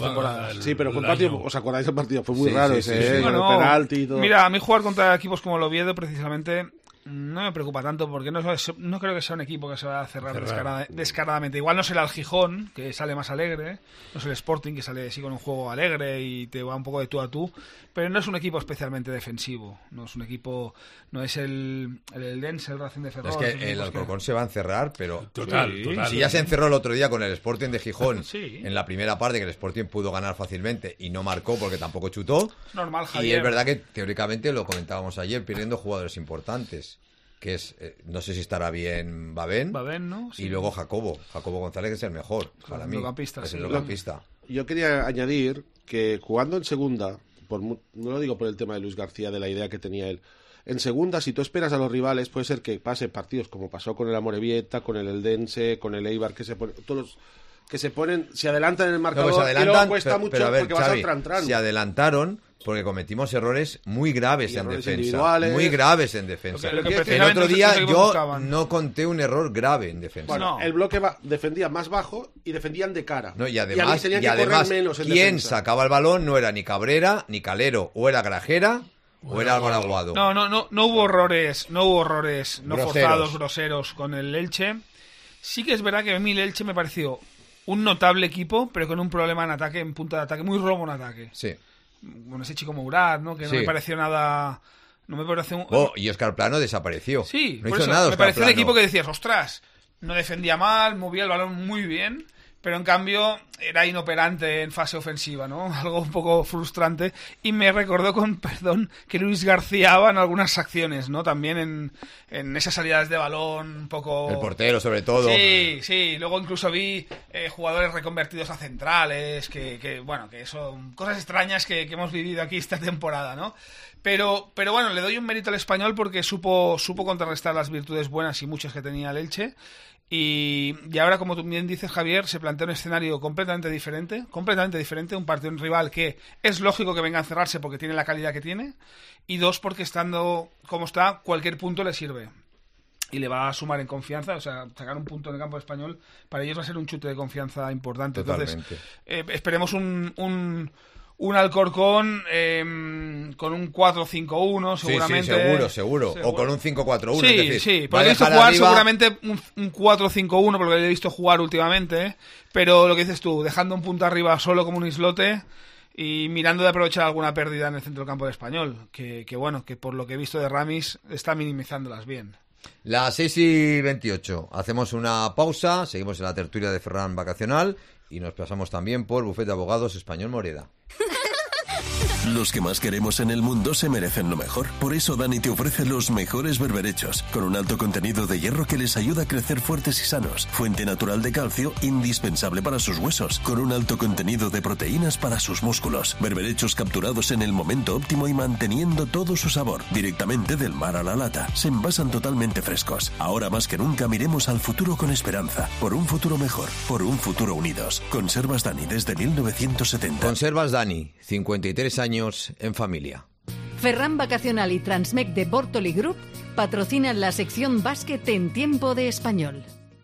Speaker 6: Sí, pero fue un partido, ¿os acordáis del partido? Fue muy raro ese, con el
Speaker 7: Bueno,
Speaker 6: penalti y todo.
Speaker 7: mira, a mí jugar contra equipos como el Oviedo precisamente no me preocupa tanto porque no creo que sea un equipo que se va a cerrar descaradamente. Igual no será el Gijón, que sale más alegre, no es el Sporting, que sale así con un juego alegre y te va un poco de tú a tú, pero no es un equipo especialmente defensivo, no es un equipo, no es el Eldense, el Racing de Ferrol.
Speaker 2: Es que el Alcorcón se va a encerrar, pero
Speaker 8: total.
Speaker 2: Si ya se encerró el otro día con el Sporting de Gijón
Speaker 7: Sí.
Speaker 2: en la primera parte, que el Sporting pudo ganar fácilmente y no marcó porque tampoco chutó.
Speaker 7: Normal, Javier.
Speaker 2: Y es verdad que teóricamente lo comentábamos ayer, perdiendo jugadores importantes, que es, no sé si estará bien Babén,
Speaker 7: ¿no? Sí.
Speaker 2: Y luego Jacobo González, que es el mejor para mí,
Speaker 7: mediocampista,
Speaker 2: es
Speaker 7: sí.
Speaker 2: el mediocampista.
Speaker 6: Yo quería añadir que jugando en segunda, no lo digo por el tema de Luis García, de la idea que tenía él, en segunda, si tú esperas a los rivales, puede ser que pase partidos como pasó con el Amorebieta, con el Eldense, con el Eibar, que se ponen, todos los que se adelantan en el marcador,
Speaker 2: se adelantan,
Speaker 6: y luego cuesta mucho
Speaker 2: pero a ver,
Speaker 6: porque vas
Speaker 2: Xavi,
Speaker 6: al tran.
Speaker 2: se adelantaron porque cometimos errores muy graves en
Speaker 6: errores
Speaker 2: defensa.
Speaker 6: individuales.
Speaker 2: Muy graves en defensa.
Speaker 7: Lo que
Speaker 2: el
Speaker 7: precisamente
Speaker 2: otro día
Speaker 7: los equipos
Speaker 2: yo
Speaker 7: buscaban.
Speaker 2: no conté un error grave en defensa.
Speaker 6: Bueno,
Speaker 7: No.
Speaker 6: el bloque defendía más bajo y defendían de cara.
Speaker 2: No, y además,
Speaker 6: tenían que correr menos en
Speaker 2: quien
Speaker 6: defensa.
Speaker 2: sacaba el balón no era ni Cabrera, ni Calero, o era Grajera, o era Álvaro Aguado.
Speaker 7: No hubo errores no
Speaker 2: Groseros.
Speaker 7: forzados, groseros con el Elche. Sí que es verdad que a mí el Elche me pareció un notable equipo, pero con un problema en ataque, en punta de ataque, muy robo en ataque.
Speaker 2: Sí.
Speaker 7: Con ese chico Mourad, ¿no? Que no me pareció nada... No me pareció...
Speaker 2: Y Óscar Plano desapareció.
Speaker 7: Sí,
Speaker 2: no
Speaker 7: por
Speaker 2: hizo
Speaker 7: eso,
Speaker 2: nada
Speaker 7: me
Speaker 2: Óscar
Speaker 7: pareció un
Speaker 2: Plano.
Speaker 7: equipo que decías, ostras, no defendía mal, movía el balón muy bien, pero en cambio era inoperante en fase ofensiva, ¿no? Algo un poco frustrante. Y me recordó con perdón que Luis García en algunas acciones, ¿no? También en esas salidas de balón un poco...
Speaker 2: El portero, sobre todo.
Speaker 7: Sí. Luego incluso vi jugadores reconvertidos a centrales, que son cosas extrañas que hemos vivido aquí esta temporada, ¿no? Pero bueno, le doy un mérito al Español porque supo contrarrestar las virtudes buenas y muchas que tenía el Elche. Y ahora, como tú bien dices, Javier, se plantea un escenario completamente diferente, un partido en rival que es lógico que venga a encerrarse porque tiene la calidad que tiene, y 2, porque estando como está, cualquier punto le sirve. Y le va a sumar en confianza, o sea, sacar un punto en el campo español, para ellos va a ser un chute de confianza importante.
Speaker 2: Totalmente.
Speaker 7: Entonces, esperemos un Alcorcón con un 4-5-1 seguramente.
Speaker 2: Sí, seguro. O con un 5-4-1.
Speaker 7: Sí,
Speaker 2: es decir,
Speaker 7: sí.
Speaker 2: va a
Speaker 7: Porque he visto
Speaker 2: dejar
Speaker 7: jugar
Speaker 2: arriba...
Speaker 7: seguramente un 4-5-1, porque lo he visto jugar últimamente. Pero lo que dices tú, dejando un punto arriba solo como un islote y mirando de aprovechar alguna pérdida en el centro del campo del Español. Que por lo que he visto de Ramis está minimizándolas bien.
Speaker 2: Las 6:28. Hacemos una pausa, seguimos en la tertulia de Ferran Vacacional y nos pasamos también por Bufete de Abogados Español Moreda.
Speaker 3: Los que más queremos en el mundo se merecen lo mejor. Por eso Dani te ofrece los mejores berberechos, con un alto contenido de hierro que les ayuda a crecer fuertes y sanos. Fuente natural de calcio, indispensable para sus huesos, con un alto contenido de proteínas para sus músculos. Berberechos capturados en el momento óptimo y manteniendo todo su sabor, directamente del mar a la lata. Se envasan totalmente frescos. Ahora más que nunca miremos al futuro con esperanza. Por un futuro mejor, por un futuro unidos. Conservas Dani desde 1970.
Speaker 2: Conservas Dani, 53 años en familia.
Speaker 9: Ferran Vacacional y Transmec de Bortoli Group patrocinan la sección básquet en Tiempo de Español.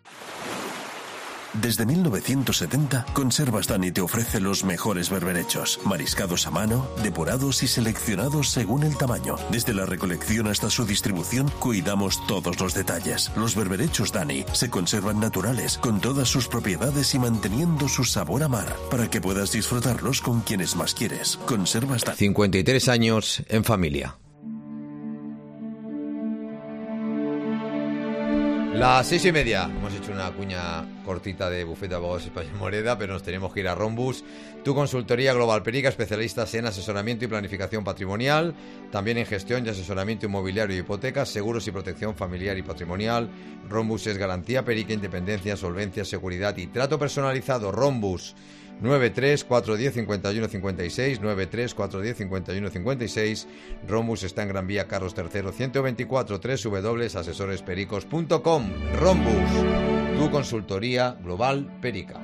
Speaker 3: Desde 1970, Conservas Dani te ofrece los mejores berberechos, mariscados a mano, depurados y seleccionados según el tamaño. Desde la recolección hasta su distribución, cuidamos todos los detalles. Los berberechos Dani se conservan naturales, con todas sus propiedades y manteniendo su sabor a mar, para que puedas disfrutarlos con quienes más quieres. Conservas Dani.
Speaker 2: 53 años en familia. Las 6:30. Hemos hecho una cuña cortita de Bufete de Abogados Español Moreda, pero nos tenemos que ir a Rombus, tu consultoría Global Perica, especialistas en asesoramiento y planificación patrimonial, también en gestión y asesoramiento inmobiliario y hipotecas, seguros y protección familiar y patrimonial. Rombus es garantía Perica, independencia, solvencia, seguridad y trato personalizado. Rombus 93-410-5156, 93-410-5156. Rombus está en Gran Vía Carlos III 124, www.asesorespericos.com. Rombus, tu consultoría global Perica.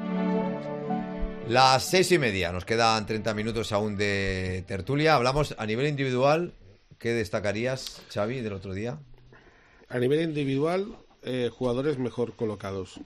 Speaker 2: Las 6:30, nos quedan 30 minutos aún de tertulia. Hablamos a nivel individual. ¿Qué destacarías, Xavi, del otro día?
Speaker 6: A nivel individual, jugadores mejor colocados.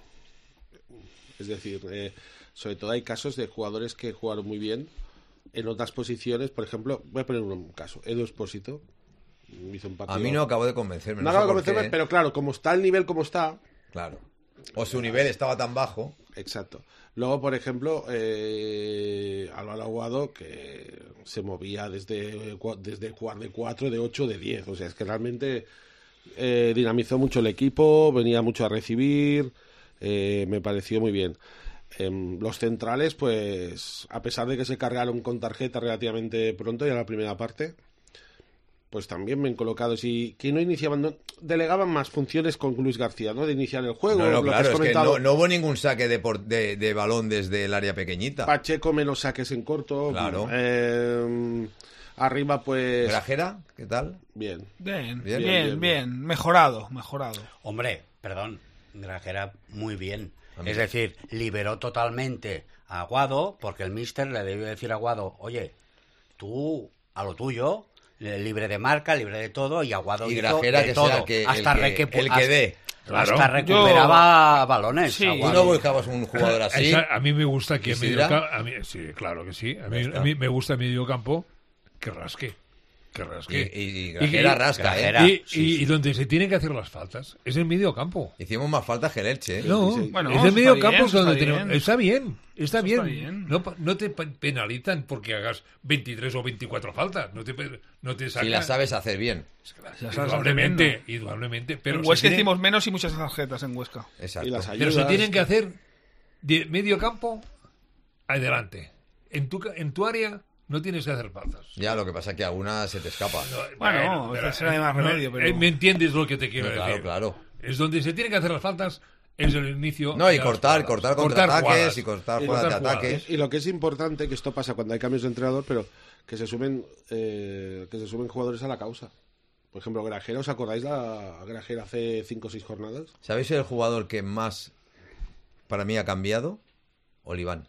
Speaker 6: Es decir, sobre todo hay casos de jugadores que jugaron muy bien en otras posiciones. Por ejemplo, voy a poner un caso. Edu Espósito hizo un partido.
Speaker 2: A mí no acabó de convencerme.
Speaker 6: No acabo de convencerme, pero claro, como está el nivel como está...
Speaker 2: Claro. O su nivel estaba tan bajo.
Speaker 6: Exacto. Luego, por ejemplo, Álvaro Aguado, que se movía desde jugar de 4, de 8, de 10. O sea, es que realmente dinamizó mucho el equipo, venía mucho a recibir, me pareció muy bien. Los centrales, pues, a pesar de que se cargaron con tarjeta relativamente pronto, ya la primera parte, pues también bien colocados y que no iniciaban, delegaban más funciones con Luis García, ¿no? De iniciar el juego.
Speaker 2: No, claro, es que no hubo ningún saque de balón desde el área pequeñita.
Speaker 6: Pacheco menos saques en corto.
Speaker 2: Claro.
Speaker 6: Arriba, pues...
Speaker 2: ¿Grajera? ¿Qué tal?
Speaker 6: Bien.
Speaker 7: Bien. Mejorado.
Speaker 5: Hombre, perdón, Grajera muy bien. Es decir, liberó totalmente a Aguado, porque el míster le debió decir a Aguado, oye, tú a lo tuyo, libre de marca, libre de todo, y Aguado
Speaker 2: y
Speaker 5: hizo
Speaker 2: Grajera
Speaker 5: de
Speaker 2: que
Speaker 5: todo,
Speaker 2: sea el que dé.
Speaker 5: Claro. Hasta recuperaba balones.
Speaker 7: Sí.
Speaker 2: ¿Tú no buscabas un jugador así?
Speaker 8: A mí me gusta que
Speaker 2: sí,
Speaker 8: claro que sí. A mí me gusta el mediocampo que rasque.
Speaker 2: Y Grajera rasca,
Speaker 8: y donde se tienen que hacer las faltas es el medio campo.
Speaker 2: Hicimos más faltas que el Elche, ¿eh?
Speaker 8: No,
Speaker 7: sí. Bueno,
Speaker 8: es el medio campo donde
Speaker 7: bien.
Speaker 8: tenemos... Está bien.
Speaker 7: Está bien.
Speaker 8: No te penalizan porque hagas 23 o 24 faltas. No te sacan.
Speaker 2: Si las sabes hacer bien.
Speaker 8: Indudablemente. Pero
Speaker 7: en Huesca hicimos menos y muchas tarjetas en Huesca.
Speaker 2: Exacto.
Speaker 6: Y las
Speaker 8: Pero se tienen que hacer de medio campo adelante. En tu área... No tienes que hacer faltas.
Speaker 2: Ya, lo que pasa es que alguna se te escapa.
Speaker 7: Bueno, será de más remedio. Pero...
Speaker 8: ¿Me entiendes lo que te quiero decir?
Speaker 2: Claro.
Speaker 8: Es donde se tienen que hacer las faltas, es el inicio.
Speaker 2: No, y cortar contraataques y cortar fuera de
Speaker 8: jugadas.
Speaker 2: ataques.
Speaker 6: Y lo que es importante, que esto pasa cuando hay cambios de entrenador, pero que se sumen jugadores a la causa. Por ejemplo, Grajera, ¿os acordáis la Grajera hace 5 o 6 jornadas?
Speaker 2: ¿Sabéis el jugador que más para mí ha cambiado? Oliván.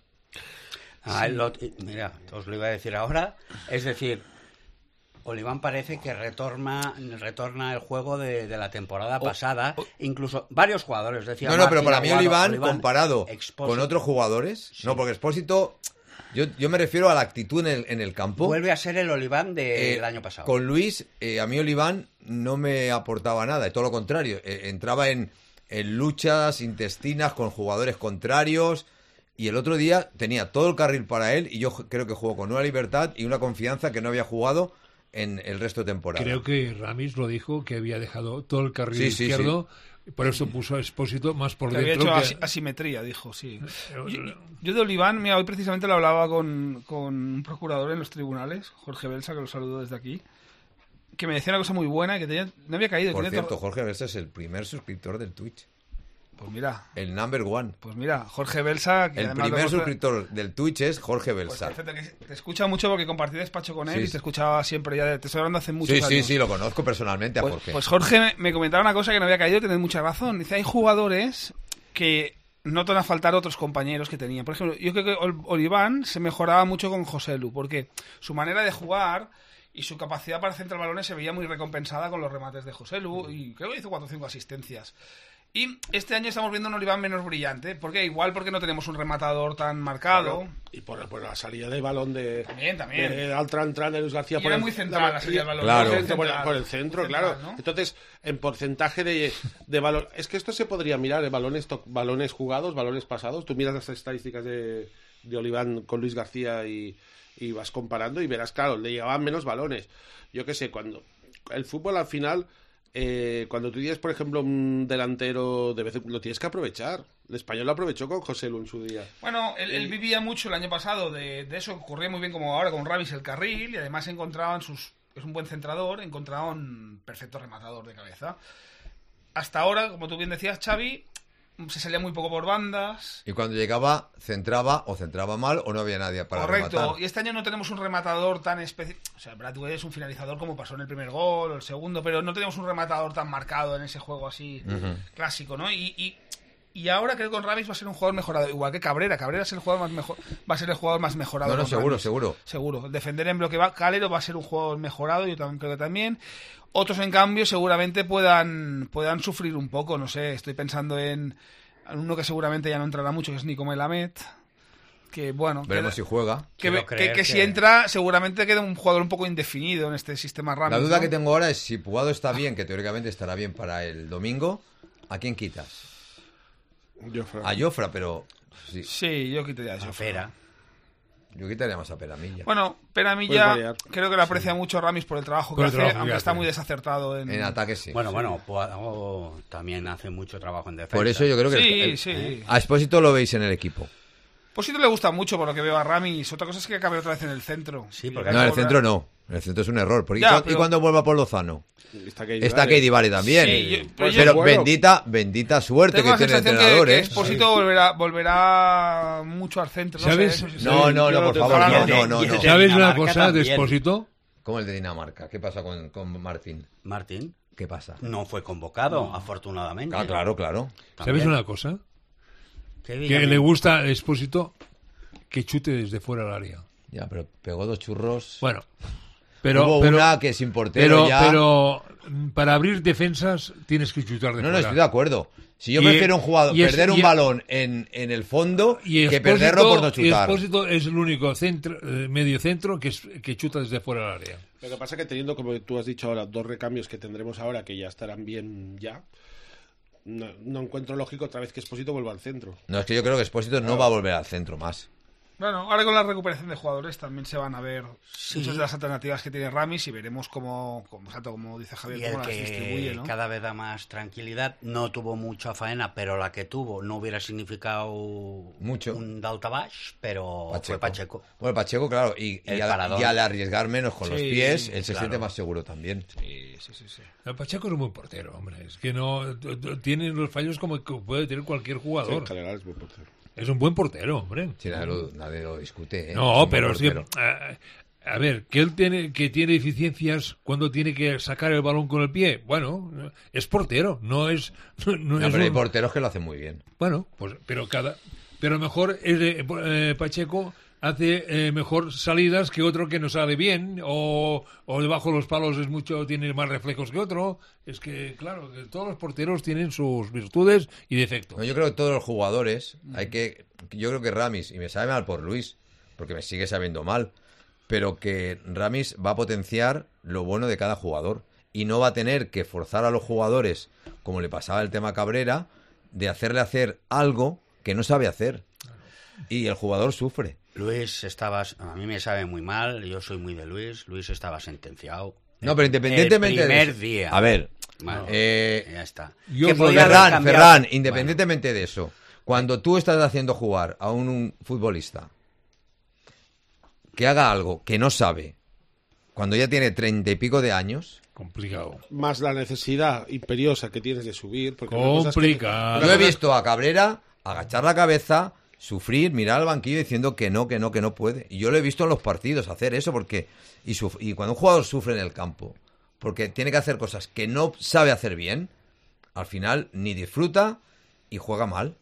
Speaker 5: Mira, os lo iba a decir ahora. Es decir, Oliván parece que retorna el juego de la temporada pasada. Incluso varios jugadores decían.
Speaker 2: No, pero para mí Oliván comparado con otros jugadores. Sí. No, porque Expósito, yo me refiero a la actitud en el campo.
Speaker 5: Vuelve a ser el Oliván del año pasado.
Speaker 2: Con Luis, a mí Oliván no me aportaba nada, todo lo contrario. Entraba en luchas intestinas con jugadores contrarios. Y el otro día tenía todo el carril para él y yo creo que jugó con una libertad y una confianza que no había jugado en el resto de temporada.
Speaker 8: Creo que Ramis lo dijo, que había dejado todo el carril izquierdo, por eso puso a Expósito más por dentro.
Speaker 7: Había hecho asimetría, dijo, sí. Yo de Oliván, mira, hoy precisamente lo hablaba con un procurador en los tribunales, Jorge Belsa, que lo saludo desde aquí, que me decía una cosa muy buena, que no había caído.
Speaker 2: Por cierto, Jorge Belsa es el primer suscriptor del Twitch.
Speaker 7: Pues mira.
Speaker 2: El number one.
Speaker 7: Pues mira, Jorge Belsa...
Speaker 2: Que el primer suscriptor del Twitch es Jorge Belsa.
Speaker 7: Pues perfecto, que te escucha mucho porque compartí despacho con él y te escuchaba siempre, te estoy hablando hace muchos años.
Speaker 2: Sí, lo conozco personalmente a
Speaker 7: pues,
Speaker 2: Jorge.
Speaker 7: Pues Jorge me comentaba una cosa que no había caído, tenés mucha razón. Dice, hay jugadores que notan a faltar otros compañeros que tenían. Por ejemplo, yo creo que Oliván se mejoraba mucho con José Lu, porque su manera de jugar... Y su capacidad para centrar balones se veía muy recompensada con los remates de José Lu, y creo que hizo 4 o 5 asistencias. Y este año estamos viendo un Oliván menos brillante, porque no tenemos un rematador tan marcado.
Speaker 6: Claro, y por la salida de balón de...
Speaker 7: También.
Speaker 6: De Altran de Luis García.
Speaker 7: Era muy central la salida de balón.
Speaker 2: Claro.
Speaker 6: Por el centro, claro. ¿No? Entonces, en porcentaje de balón... Es que esto se podría mirar, balones jugados, balones pasados. Tú miras las estadísticas de Oliván con Luis García y vas comparando y verás, claro, le llegaban menos balones. Yo qué sé, cuando el fútbol al final cuando tú tienes, por ejemplo, un delantero, lo tienes que aprovechar. El Español lo aprovechó con José Lu en su día.
Speaker 7: Bueno, él vivía mucho el año pasado de eso, ocurría muy bien como ahora con Ramis el carril, y además encontraban es un buen centrador, encontraba un perfecto rematador de cabeza. Hasta ahora, como tú bien decías, Xavi, se salía muy poco por bandas.
Speaker 2: Y cuando llegaba, centraba mal o no había nadie para
Speaker 7: Correcto,
Speaker 2: rematar.
Speaker 7: y este año no tenemos un rematador tan específico. O sea, Bradway es un finalizador como pasó en el primer gol o el segundo, pero no tenemos un rematador tan marcado en ese juego así clásico, ¿no? Y ahora creo que con Ramis va a ser un jugador mejorado, igual que Cabrera. Cabrera es el jugador va a ser el jugador más mejorado.
Speaker 2: No, seguro.
Speaker 7: Seguro. Defender en bloque Calero va a ser un jugador mejorado, yo también creo que también. Otros, en cambio, seguramente puedan sufrir un poco, no sé, estoy pensando en uno que seguramente ya no entrará mucho, que es Nico Melamed, que bueno...
Speaker 2: Veremos si juega.
Speaker 7: Que si entra, seguramente queda un jugador un poco indefinido en este sistema Ramis.
Speaker 2: La duda,
Speaker 7: ¿no?
Speaker 2: que tengo ahora es si Puado está bien, que teóricamente estará bien para el domingo, ¿a quién quitas? A Jofra, pero...
Speaker 7: Sí, yo quitaría a
Speaker 5: Jofra.
Speaker 2: Yo quitaría más a Peramilla.
Speaker 7: Bueno, Peramilla creo que le aprecia mucho a Ramis por el trabajo que hace, aunque está muy desacertado en
Speaker 2: ataque, sí.
Speaker 5: Bueno, Puado también hace mucho trabajo en defensa.
Speaker 2: Por eso yo creo que a Expósito lo veis en el equipo.
Speaker 7: Expósito le gusta mucho por lo que veo a Ramis. Otra cosa es que acabe otra vez en el centro.
Speaker 5: Sí, porque
Speaker 2: no, en el centro no. El centro es un error. ¿Y cuando vuelva por Lozano? Está Keidi Vale también. Sí, pero bendita suerte que tiene el entrenador.
Speaker 7: Que Expósito volverá mucho al centro.
Speaker 8: ¿Sabes?
Speaker 2: No, por favor, no.
Speaker 8: ¿Sabes una cosa de Expósito?
Speaker 2: Como el de Dinamarca. ¿Qué pasa con Martín?
Speaker 5: ¿Martín?
Speaker 2: ¿Qué pasa?
Speaker 5: No fue convocado, afortunadamente.
Speaker 2: Claro.
Speaker 8: ¿Sabes
Speaker 5: También.
Speaker 8: una cosa? Que le gusta a Expósito que chute desde fuera del área.
Speaker 2: Ya, pero pegó 2 churros.
Speaker 8: Bueno,
Speaker 2: hubo una que sin portero
Speaker 8: pero para abrir defensas tienes que chutar de fuera.
Speaker 2: No, estoy de acuerdo. Si yo prefiero un jugador perder un balón en el fondo que perderlo por no chutar.
Speaker 8: Y Expósito es el único medio centro que chuta desde fuera del área.
Speaker 6: Lo que pasa es que teniendo, como tú has dicho ahora, 2 recambios que tendremos ahora que ya estarán bien ya, no encuentro lógico otra vez que Expósito vuelva al centro.
Speaker 2: No, es que yo creo que Expósito no va a volver al centro más.
Speaker 7: Bueno, ahora con la recuperación de jugadores también se van a ver muchas de las alternativas que tiene Ramis y veremos como dice Javier, cómo las distribuye, ¿no?
Speaker 5: Cada vez da más tranquilidad. No tuvo mucha faena, pero la que tuvo no hubiera significado
Speaker 2: mucho
Speaker 5: un daltabaix, pero fue Pacheco.
Speaker 2: Bueno, Pacheco, claro, y al arriesgar menos con los pies, él se siente más seguro también. Sí.
Speaker 8: El Pacheco es un buen portero, hombre. Es que no tiene los fallos como que puede tener cualquier jugador.
Speaker 6: Sí, en general es buen portero.
Speaker 8: Es un buen portero, hombre.
Speaker 2: Sí, nadie lo discute, ¿eh?
Speaker 8: No, pero es que, a ver, que tiene deficiencias cuando tiene que sacar el balón con el pie. Bueno, es portero, no es...
Speaker 2: pero hay porteros que lo hacen muy bien.
Speaker 8: Bueno, pues pero mejor Pacheco hace mejor salidas que otro que no sale bien, o debajo de los palos tiene más reflejos que otro. Es que, claro, todos los porteros tienen sus virtudes y defectos.
Speaker 2: No, yo creo que todos los jugadores yo creo que Ramis, y me sabe mal por Luis, porque me sigue sabiendo mal, pero que Ramis va a potenciar lo bueno de cada jugador y no va a tener que forzar a los jugadores, como le pasaba el tema Cabrera, de hacerle hacer algo que no sabe hacer. Y el jugador sufre.
Speaker 5: Luis a mí me sabe muy mal, yo soy muy de Luis estaba sentenciado.
Speaker 2: No, pero independientemente
Speaker 5: el primer día.
Speaker 2: A ver,
Speaker 5: ya está.
Speaker 2: Ferran, independientemente de eso, cuando tú estás haciendo jugar a un futbolista que haga algo que no sabe, cuando ya tiene 30 y pico de años,
Speaker 8: complicado.
Speaker 6: Más la necesidad imperiosa que tienes de subir. Porque
Speaker 8: complicado.
Speaker 2: Yo he visto a Cabrera agachar la cabeza, sufrir, mirar al banquillo diciendo que no puede. Y yo lo he visto en los partidos hacer eso, porque y cuando un jugador sufre en el campo, porque tiene que hacer cosas que no sabe hacer bien, al final ni disfruta y juega mal.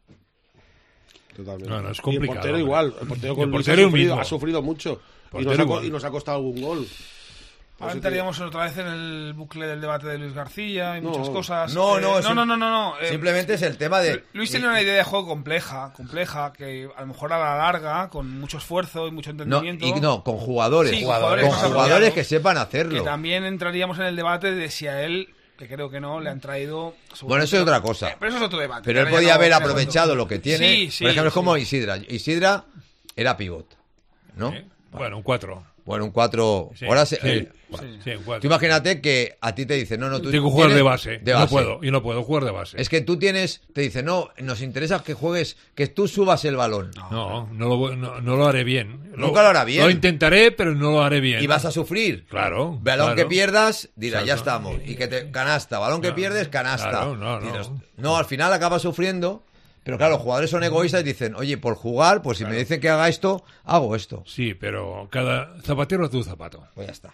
Speaker 6: Totalmente.
Speaker 8: No, es complicado.
Speaker 6: Y el portero igual. El portero con Luis ha sufrido mucho. Y nos ha costado algún gol.
Speaker 7: Ahora entraríamos otra vez en el bucle del debate de Luis García y muchas cosas.
Speaker 2: No.
Speaker 7: Simplemente
Speaker 2: es el tema de...
Speaker 7: Luis tiene una idea de juego compleja, que a lo mejor a la larga, con mucho esfuerzo y mucho entendimiento...
Speaker 2: con jugadores.
Speaker 7: Sí,
Speaker 2: con jugadores que sepan hacerlo.
Speaker 7: Que también entraríamos en el debate de si a él, que creo que no, le han traído...
Speaker 2: Bueno, eso es otra cosa.
Speaker 7: Pero eso es otro debate.
Speaker 2: Pero él podía haber aprovechado lo que tiene.
Speaker 7: Sí,
Speaker 2: por ejemplo, es como Isidra. Isidra era pivot, ¿no?
Speaker 8: Bueno, un 4.
Speaker 2: Bueno, un 4.
Speaker 8: Sí,
Speaker 2: Ahora
Speaker 8: sí, sí, un 4.
Speaker 2: Tú imagínate que a ti te dicen, no, tú
Speaker 8: tengo que jugar
Speaker 2: tienes-
Speaker 8: de base.
Speaker 2: de base.
Speaker 8: No puedo jugar de base.
Speaker 2: Es que tú tienes, te dicen, no, nos interesa que juegues, que tú subas el balón.
Speaker 8: No lo haré bien.
Speaker 2: Nunca lo hará bien.
Speaker 8: Lo intentaré, pero no lo haré bien.
Speaker 2: Y vas a sufrir.
Speaker 8: Claro.
Speaker 2: Balón
Speaker 8: claro.
Speaker 2: que pierdas, dirás, ya
Speaker 8: Exacto.
Speaker 2: estamos. Y que te canasta. Balón que
Speaker 8: No,
Speaker 2: pierdes, canasta.
Speaker 8: claro, no.
Speaker 2: Dirás, no, al final acabas sufriendo. Pero claro, los jugadores son egoístas y dicen, oye, por jugar, pues si me dicen que haga esto, hago esto.
Speaker 8: Sí, pero cada zapatero a tu zapato.
Speaker 2: Pues ya está.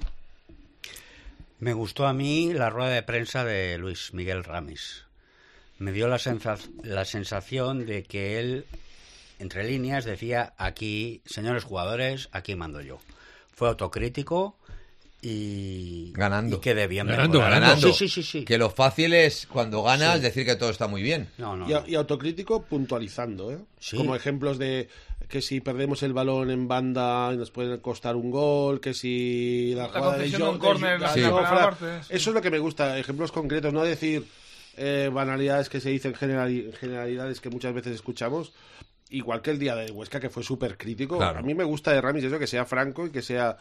Speaker 5: Me gustó a mí la rueda de prensa de Luis Miguel Ramis. Me dio la sensación de que él, entre líneas, decía, aquí, señores jugadores, aquí mando yo. Fue autocrítico y...
Speaker 2: Ganando.
Speaker 5: Y que debían
Speaker 8: Ganando,
Speaker 5: mejorar.
Speaker 2: Ganando.
Speaker 5: Sí.
Speaker 2: Que lo fácil es, cuando ganas, decir que todo está muy bien.
Speaker 5: No.
Speaker 6: Y autocrítico puntualizando, ¿eh?
Speaker 5: Sí.
Speaker 6: Como ejemplos de que si perdemos el balón en banda nos puede costar un gol, que si la jugada
Speaker 7: concesión de un córner,
Speaker 6: la
Speaker 2: sí.
Speaker 6: Jofra,
Speaker 7: primera parte, sí.
Speaker 6: Eso es lo que me gusta, ejemplos concretos, no decir banalidades que se dicen, generalidades que muchas veces escuchamos. Igual que el día de Huesca, que fue súper crítico.
Speaker 2: Claro.
Speaker 6: A mí me gusta de Ramis eso, que sea franco y que sea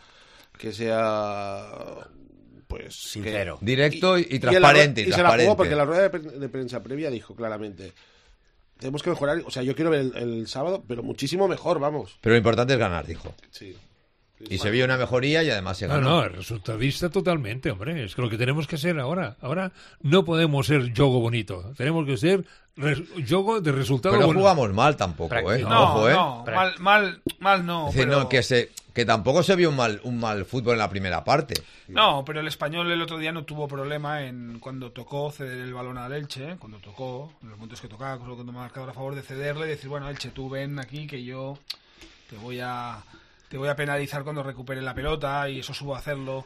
Speaker 6: pues
Speaker 5: Sincero.
Speaker 2: Directo y
Speaker 6: en la
Speaker 2: transparente.
Speaker 6: y se la jugó porque en la rueda de prensa previa dijo claramente, tenemos que mejorar, o sea, yo quiero ver el sábado, pero muchísimo mejor, vamos.
Speaker 2: Pero lo importante es ganar, dijo.
Speaker 6: Sí.
Speaker 2: Y se vio una mejoría y además se
Speaker 8: No,
Speaker 2: ganó.
Speaker 8: el resultadista totalmente, hombre. Es que lo que tenemos que ser ahora. Ahora no podemos ser juego bonito. Tenemos que ser juego de resultado
Speaker 2: Pero no
Speaker 8: bonito.
Speaker 2: jugamos mal tampoco, ¿eh?
Speaker 5: Práctico.
Speaker 7: No,
Speaker 2: Ojo, ¿eh?
Speaker 7: no, mal no.
Speaker 2: Es decir,
Speaker 7: pero...
Speaker 2: no, que tampoco se vio un mal fútbol en la primera parte.
Speaker 7: No, pero el Español el otro día no tuvo problema en cuando tocó ceder el balón al Elche, cuando tocó, en los momentos que tocaba, cuando marcador a favor de cederle y decir, bueno, Elche, tú ven aquí que yo te voy a penalizar cuando recupere la pelota, y eso supo hacerlo.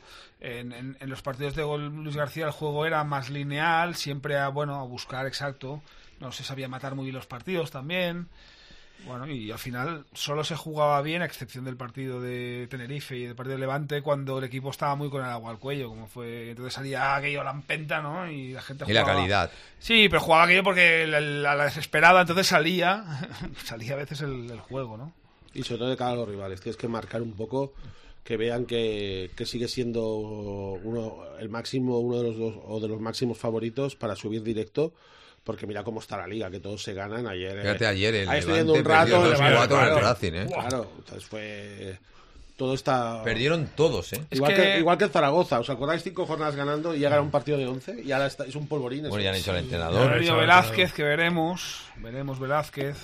Speaker 7: En los partidos de Luis García el juego era más lineal, siempre a buscar, exacto. No se sabía matar muy bien los partidos también. Bueno, y al final solo se jugaba bien, a excepción del partido de Tenerife y del partido de Levante, cuando el equipo estaba muy con el agua al cuello, como fue. Entonces salía aquello lampenta, ¿no? Y la gente
Speaker 2: Y la
Speaker 7: jugaba.
Speaker 2: calidad.
Speaker 7: Sí, pero jugaba aquello porque la desesperada, entonces salía a veces el juego, ¿no?
Speaker 6: Y sobre todo de cara a los rivales, tienes que marcar un poco, que vean que sigue siendo uno de los dos o de los máximos favoritos para subir directo. Porque mira cómo está la liga, que todos se ganan ayer.
Speaker 2: Fíjate, ayer el
Speaker 6: ahí estoy
Speaker 2: Levante
Speaker 6: viendo un rato,
Speaker 2: perdió
Speaker 6: el Levante,
Speaker 2: 2-4 en el
Speaker 6: claro.
Speaker 2: Racing, ¿eh?
Speaker 6: Claro, entonces fue... Todo está...
Speaker 2: Perdieron todos, ¿eh?
Speaker 7: Es
Speaker 6: Igual
Speaker 7: que-
Speaker 6: igual que el Zaragoza, ¿os acordáis? 5 jornadas ganando y ya gana un partido de 11 y ahora es un polvorín.
Speaker 2: Bueno,
Speaker 6: eso.
Speaker 2: ya han hecho al
Speaker 7: Ha
Speaker 2: entrenador.
Speaker 7: venido
Speaker 8: chaval,
Speaker 7: Velázquez, que veremos Velázquez.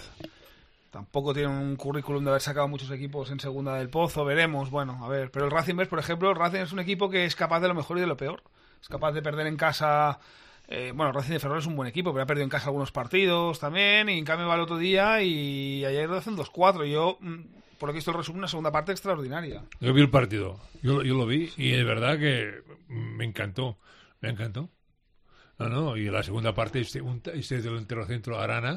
Speaker 7: Tampoco tiene un currículum de haber sacado muchos equipos en segunda del Pozo, veremos, bueno, a ver. Pero el Racing, ¿ves? Por ejemplo, el Racing es un equipo que es capaz de lo mejor y de lo peor. Es capaz de perder en casa... bueno, el Racing de Ferrol es un buen equipo, pero ha perdido en casa algunos partidos también, y en cambio va el otro día y ayer lo hacen 2-4. Yo, por lo que he visto el resumen, una segunda parte extraordinaria.
Speaker 8: Yo vi el partido. Yo lo vi y de verdad que me encantó. Me encantó. No, y la segunda parte, este delantero centro, Arana,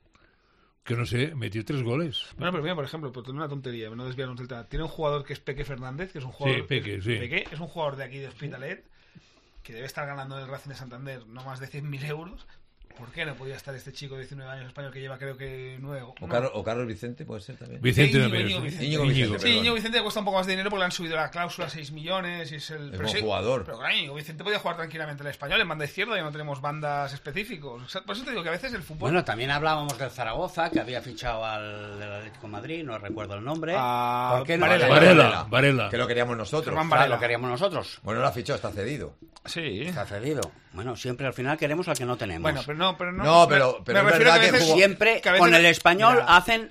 Speaker 8: que no sé, metió 3 goles.
Speaker 7: Bueno, pero mira, por ejemplo, por tener una tontería, no desviarnos del tema. Tiene un jugador que es Peque Fernández, que es un jugador...
Speaker 8: Sí, Peque, sí.
Speaker 7: Peque es un jugador de aquí de Hospitalet, que debe estar ganando en el Racing de Santander no más de 100.000 euros. ¿Por qué no podía estar este chico de 19 años español que lleva, creo que 9?
Speaker 2: O Carlos Vicente puede ser también.
Speaker 8: Vicente
Speaker 7: Íñigo
Speaker 8: también.
Speaker 7: Vicente.
Speaker 2: Íñigo Vicente,
Speaker 7: Sí,
Speaker 2: perdón.
Speaker 7: Íñigo Vicente le cuesta un poco más de dinero porque le han subido la cláusula a 6 millones y es el...
Speaker 2: Es buen jugador.
Speaker 7: Pero claro, Íñigo Vicente podía jugar tranquilamente en el español, en banda izquierda, ya no tenemos bandas específicos. Por eso te digo que a veces el fútbol...
Speaker 5: Bueno, también hablábamos del Zaragoza, que había fichado al del Atlético de Madrid, no recuerdo el nombre.
Speaker 7: Ah,
Speaker 5: ¿Por qué no?
Speaker 8: Varela.
Speaker 2: Que lo queríamos nosotros.
Speaker 7: Germán
Speaker 5: Claro,
Speaker 7: Varela.
Speaker 5: lo queríamos nosotros.
Speaker 2: Bueno, lo ha fichado, está cedido.
Speaker 7: Sí.
Speaker 5: Está cedido. Bueno, siempre al final queremos al que no tenemos.
Speaker 7: Bueno, pero no...
Speaker 2: No, pero
Speaker 7: me
Speaker 2: es
Speaker 7: refiero
Speaker 2: verdad
Speaker 7: a
Speaker 2: que
Speaker 7: veces-
Speaker 5: Siempre
Speaker 7: que a veces-
Speaker 5: con el español
Speaker 7: Mira,
Speaker 5: hacen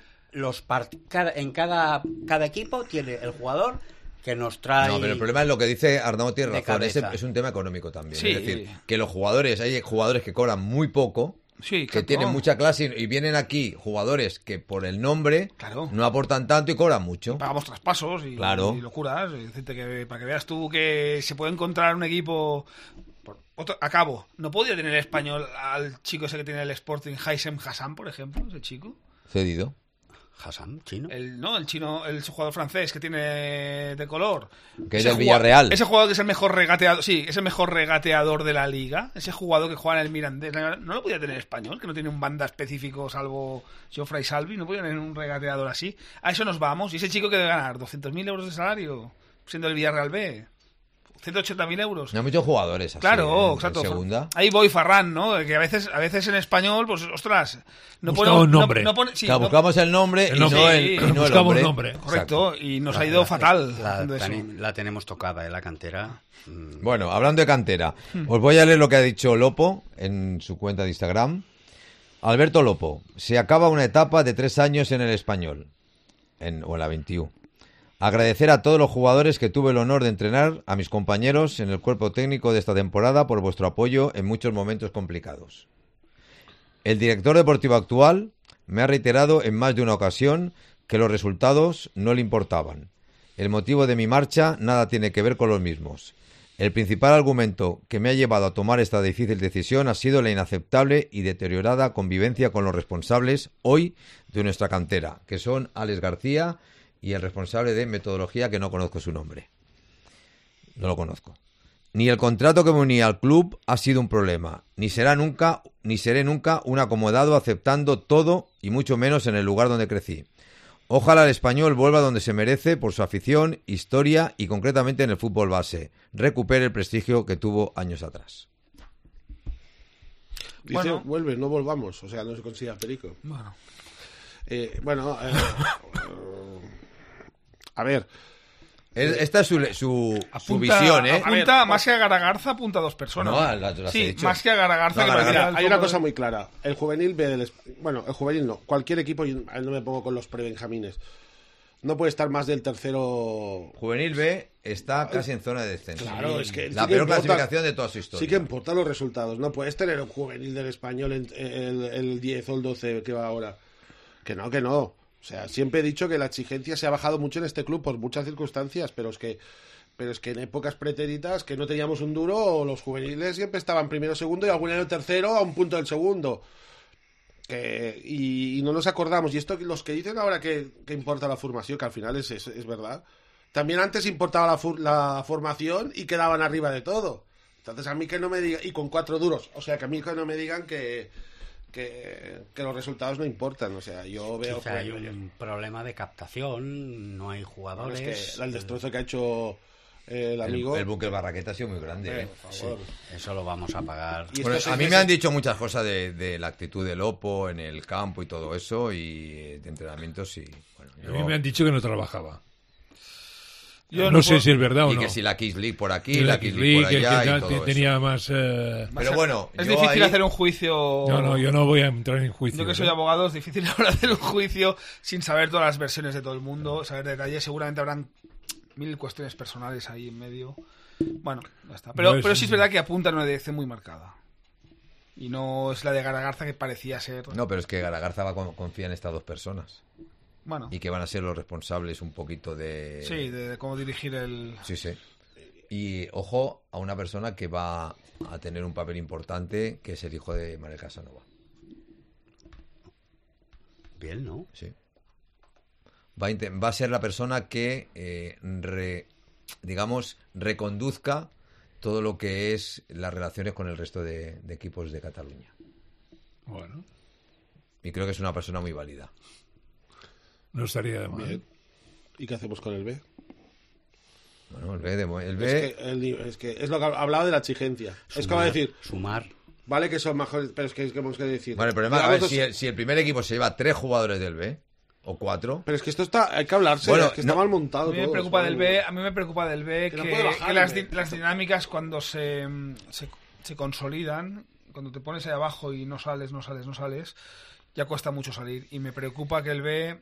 Speaker 5: en cada equipo tiene el jugador que nos trae.
Speaker 2: No, pero el problema es lo que dice Arnau, tiene
Speaker 5: de
Speaker 2: razón.
Speaker 5: cabeza.
Speaker 2: Es un tema económico también.
Speaker 7: Sí.
Speaker 2: Es decir, que los jugadores, hay jugadores que cobran muy poco,
Speaker 7: Sí,
Speaker 2: que
Speaker 7: exacto.
Speaker 2: tienen mucha clase y vienen aquí jugadores que por el nombre
Speaker 7: Claro.
Speaker 2: no aportan tanto y cobran mucho.
Speaker 7: Pagamos traspasos y,
Speaker 2: Claro.
Speaker 7: y locuras. Es decirte que para que veas tú que se puede encontrar un equipo... Acabo. ¿No podía tener el español al chico ese que tiene el Sporting, Haisem Hassan, por ejemplo? Ese chico.
Speaker 2: Cedido.
Speaker 5: Hassan, chino.
Speaker 7: El chino, el jugador francés que tiene de color.
Speaker 2: Que es
Speaker 7: Ese
Speaker 2: del Villarreal.
Speaker 7: Ese jugador que es el mejor regateador, sí, es el mejor regateador de la liga. Ese jugador que juega en el Mirandés. No lo podía tener español, que no tiene un banda específico salvo Geoffrey Salvi. No podía tener un regateador así. A eso nos vamos. Y ese chico que debe ganar 200.000 euros de salario. siendo el Villarreal B. 180.000 euros.
Speaker 2: No hay muchos jugadores así,
Speaker 7: Claro,
Speaker 2: en
Speaker 7: exacto.
Speaker 2: segunda.
Speaker 7: Ahí voy Farran, ¿no? Que a veces en español, pues, ostras, no
Speaker 8: Buscamos un nombre.
Speaker 7: sí,
Speaker 2: Claro, buscamos el nombre y
Speaker 8: nombre,
Speaker 2: no
Speaker 7: sí,
Speaker 2: y no el
Speaker 8: buscamos
Speaker 2: hombre.
Speaker 8: nombre.
Speaker 7: correcto, y nos ha ido fatal. de eso.
Speaker 5: La tenemos tocada, la cantera.
Speaker 2: Bueno, hablando de cantera, os voy a leer lo que ha dicho Lopo en su cuenta de Instagram. Alberto Lopo, se acaba una etapa de 3 años en el Español, o en la 21. Agradecer a todos los jugadores que tuve el honor de entrenar, a mis compañeros en el cuerpo técnico de esta temporada por vuestro apoyo en muchos momentos complicados. El director deportivo actual me ha reiterado en más de una ocasión que los resultados no le importaban. El motivo de mi marcha nada tiene que ver con los mismos. El principal argumento que me ha llevado a tomar esta difícil decisión ha sido la inaceptable y deteriorada convivencia con los responsables hoy de nuestra cantera, que son Alex García y el responsable de metodología, que no conozco su nombre. No lo conozco. Ni el contrato que me unía al club ha sido un problema, ni seré nunca un acomodado aceptando todo y mucho menos en el lugar donde crecí. Ojalá el Español vuelva donde se merece por su afición, historia y concretamente en el fútbol base. Recupere el prestigio que tuvo años atrás.
Speaker 6: Dice, vuelve, no volvamos. O sea, no se consiga Perico. A ver.
Speaker 2: Esta es su visión, ¿eh?
Speaker 7: Apunta, más que a Garagarza, apunta a 2 personas.
Speaker 2: No, las he
Speaker 7: sí,
Speaker 2: dicho.
Speaker 7: más que a Garagarza.
Speaker 2: No,
Speaker 7: que
Speaker 2: Garagarza.
Speaker 7: parecía
Speaker 6: Hay una cosa muy clara. El juvenil B del... Bueno, el juvenil no. Cualquier equipo, yo no me pongo con los prebenjamines. No puede estar más del tercero...
Speaker 2: Juvenil B está casi en zona de descenso.
Speaker 6: Claro, es que...
Speaker 2: La
Speaker 6: sí que
Speaker 2: peor
Speaker 6: importa,
Speaker 2: clasificación de toda su historia.
Speaker 6: Sí que importan los resultados. No puedes tener un juvenil del Español el 10 o el 12 que va ahora. Que no, que no. O sea, siempre he dicho que la exigencia se ha bajado mucho en este club por muchas circunstancias, pero es que en épocas pretéritas que no teníamos un duro, los juveniles siempre estaban primero, segundo y algún año tercero a un punto del segundo. Y no nos acordamos. Y esto, los que dicen ahora que importa la formación, que al final es verdad. También antes importaba la formación y quedaban arriba de todo. Entonces a mí que no me digan, y con 4 duros, o sea, que a mí que no me digan que los resultados no importan. O sea, yo veo
Speaker 5: que hay un problema de captación, no hay jugadores.
Speaker 6: Bueno, es que el destrozo que ha hecho el amigo...
Speaker 2: El buque Barraqueta ha sido muy grande.
Speaker 6: Por favor.
Speaker 5: Sí, eso lo vamos a pagar.
Speaker 2: Bueno, a mí me han dicho muchas cosas de la actitud de Lopo en el campo y todo eso, y de entrenamientos. Y bueno,
Speaker 8: a mí me han dicho que no trabajaba.
Speaker 7: Yo
Speaker 8: no sé si es verdad o
Speaker 2: y
Speaker 8: no.
Speaker 2: que si la Kings League por aquí,
Speaker 8: Y
Speaker 2: la Kings League por allá y todo
Speaker 8: tenía
Speaker 2: eso.
Speaker 8: más...
Speaker 2: Pero bueno,
Speaker 7: es
Speaker 2: yo
Speaker 7: difícil
Speaker 2: ahí...
Speaker 7: hacer un juicio...
Speaker 8: No, yo no voy a entrar en juicio.
Speaker 7: Yo que soy abogado, es difícil ahora hacer un juicio sin saber todas las versiones de todo el mundo, saber detalles. Seguramente habrán 1000 cuestiones personales ahí en medio. Bueno, ya está. Pero sí es verdad que apunta en una dirección muy marcada. Y no es la de Garagarza, que parecía ser...
Speaker 2: No, pero es que Garagarza confía en estas 2 personas.
Speaker 7: Bueno.
Speaker 2: Y que van a ser los responsables un poquito de...
Speaker 7: Sí, de cómo dirigir el...
Speaker 2: Sí. Y ojo a una persona que va a tener un papel importante, que es el hijo de Manuel Casanova.
Speaker 5: Bien, ¿no?
Speaker 2: Sí. Va a ser la persona que, reconduzca todo lo que es las relaciones con el resto de equipos de Cataluña.
Speaker 8: Bueno.
Speaker 2: Y creo que es una persona muy válida.
Speaker 8: No estaría de mal.
Speaker 6: Bien. ¿Y qué hacemos con el B?
Speaker 2: Bueno, el B...
Speaker 6: Es que es lo que hablaba de la exigencia. Es como decir...
Speaker 5: Sumar.
Speaker 6: Vale que son mejores, pero es que hemos que decir...
Speaker 2: Vale, el problema, a ver, si el primer equipo se lleva 3 jugadores del B, o 4...
Speaker 6: Pero es que esto hay que hablarse,
Speaker 2: bueno,
Speaker 6: es que está mal montado.
Speaker 7: A mí me preocupa del B
Speaker 6: que no puede bajar,
Speaker 7: las dinámicas cuando se consolidan, cuando te pones ahí abajo y no sales, ya cuesta mucho salir. Y me preocupa que el B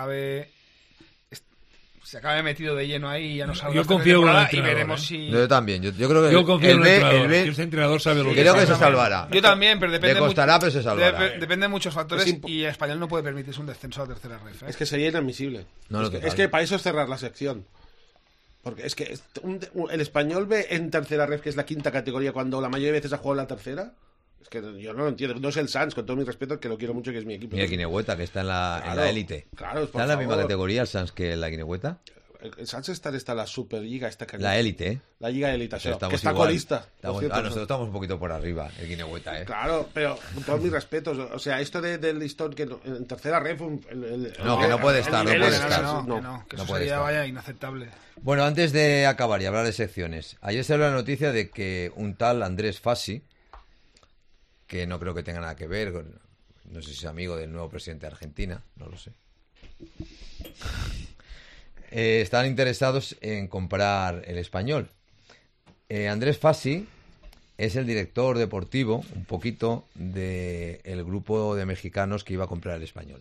Speaker 7: se acabe metido de lleno ahí y ya no salga.
Speaker 8: Yo confío en el entrenador,
Speaker 7: y veremos si...
Speaker 2: Yo también, yo creo que
Speaker 8: yo confío en el
Speaker 2: B,
Speaker 8: este entrenador sabe lo que
Speaker 2: creo que se salvará.
Speaker 7: Yo también, pero depende...
Speaker 2: Le costará, pero se salvará.
Speaker 7: Depende de muchos factores y el Español no puede permitirse un descenso a tercera ref.
Speaker 6: Es que sería inadmisible. Es que para eso es cerrar la sección. Porque es que el Español ve en tercera ref, que es la 5ª categoría, cuando la mayoría de veces ha jugado en la tercera. Es que yo no lo entiendo. No es el Sans, con todo mi respeto, que lo quiero mucho, que es mi equipo.
Speaker 2: Mira Guinehueta, que está en la élite.
Speaker 6: Claro,
Speaker 2: ¿Está en la misma categoría el Sans que la Guinehueta?
Speaker 6: el Sanchester está la Superliga,
Speaker 2: la élite, ¿eh?
Speaker 6: La Liga Élite,
Speaker 2: que está
Speaker 6: igual. Colista.
Speaker 2: Nosotros estamos un poquito por arriba, el Guinehueta, ¿eh?
Speaker 6: Claro, pero con todos mis respetos, o sea, esto del listón que en tercera ref...
Speaker 2: que no puede estar,
Speaker 7: que
Speaker 2: no
Speaker 7: eso
Speaker 2: puede
Speaker 7: sería,
Speaker 2: estar.
Speaker 7: vaya, inaceptable.
Speaker 2: Bueno, antes de acabar y hablar de secciones, ayer salió la noticia de que un tal Andrés Fassi, que no creo que tenga nada que ver con, no sé si es amigo del nuevo presidente de Argentina, no lo sé, están interesados en comprar el Español. Andrés Fassi es el director deportivo, un poquito, del grupo de mexicanos que iba a comprar el Español.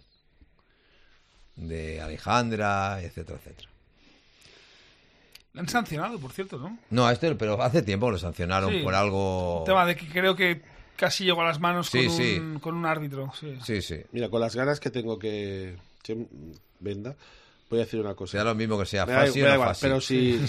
Speaker 2: De Alejandra, etcétera, etcétera.
Speaker 7: Le han sancionado, por cierto, ¿no?
Speaker 2: No, pero hace tiempo lo sancionaron por algo...
Speaker 7: Un tema de que creo que casi llegó a las manos con un árbitro.
Speaker 2: Sí.
Speaker 6: Mira, con las ganas que tengo que venda, voy a decir una cosa.
Speaker 2: Sea lo mismo que sea Fassi o no Fassi.
Speaker 6: Pero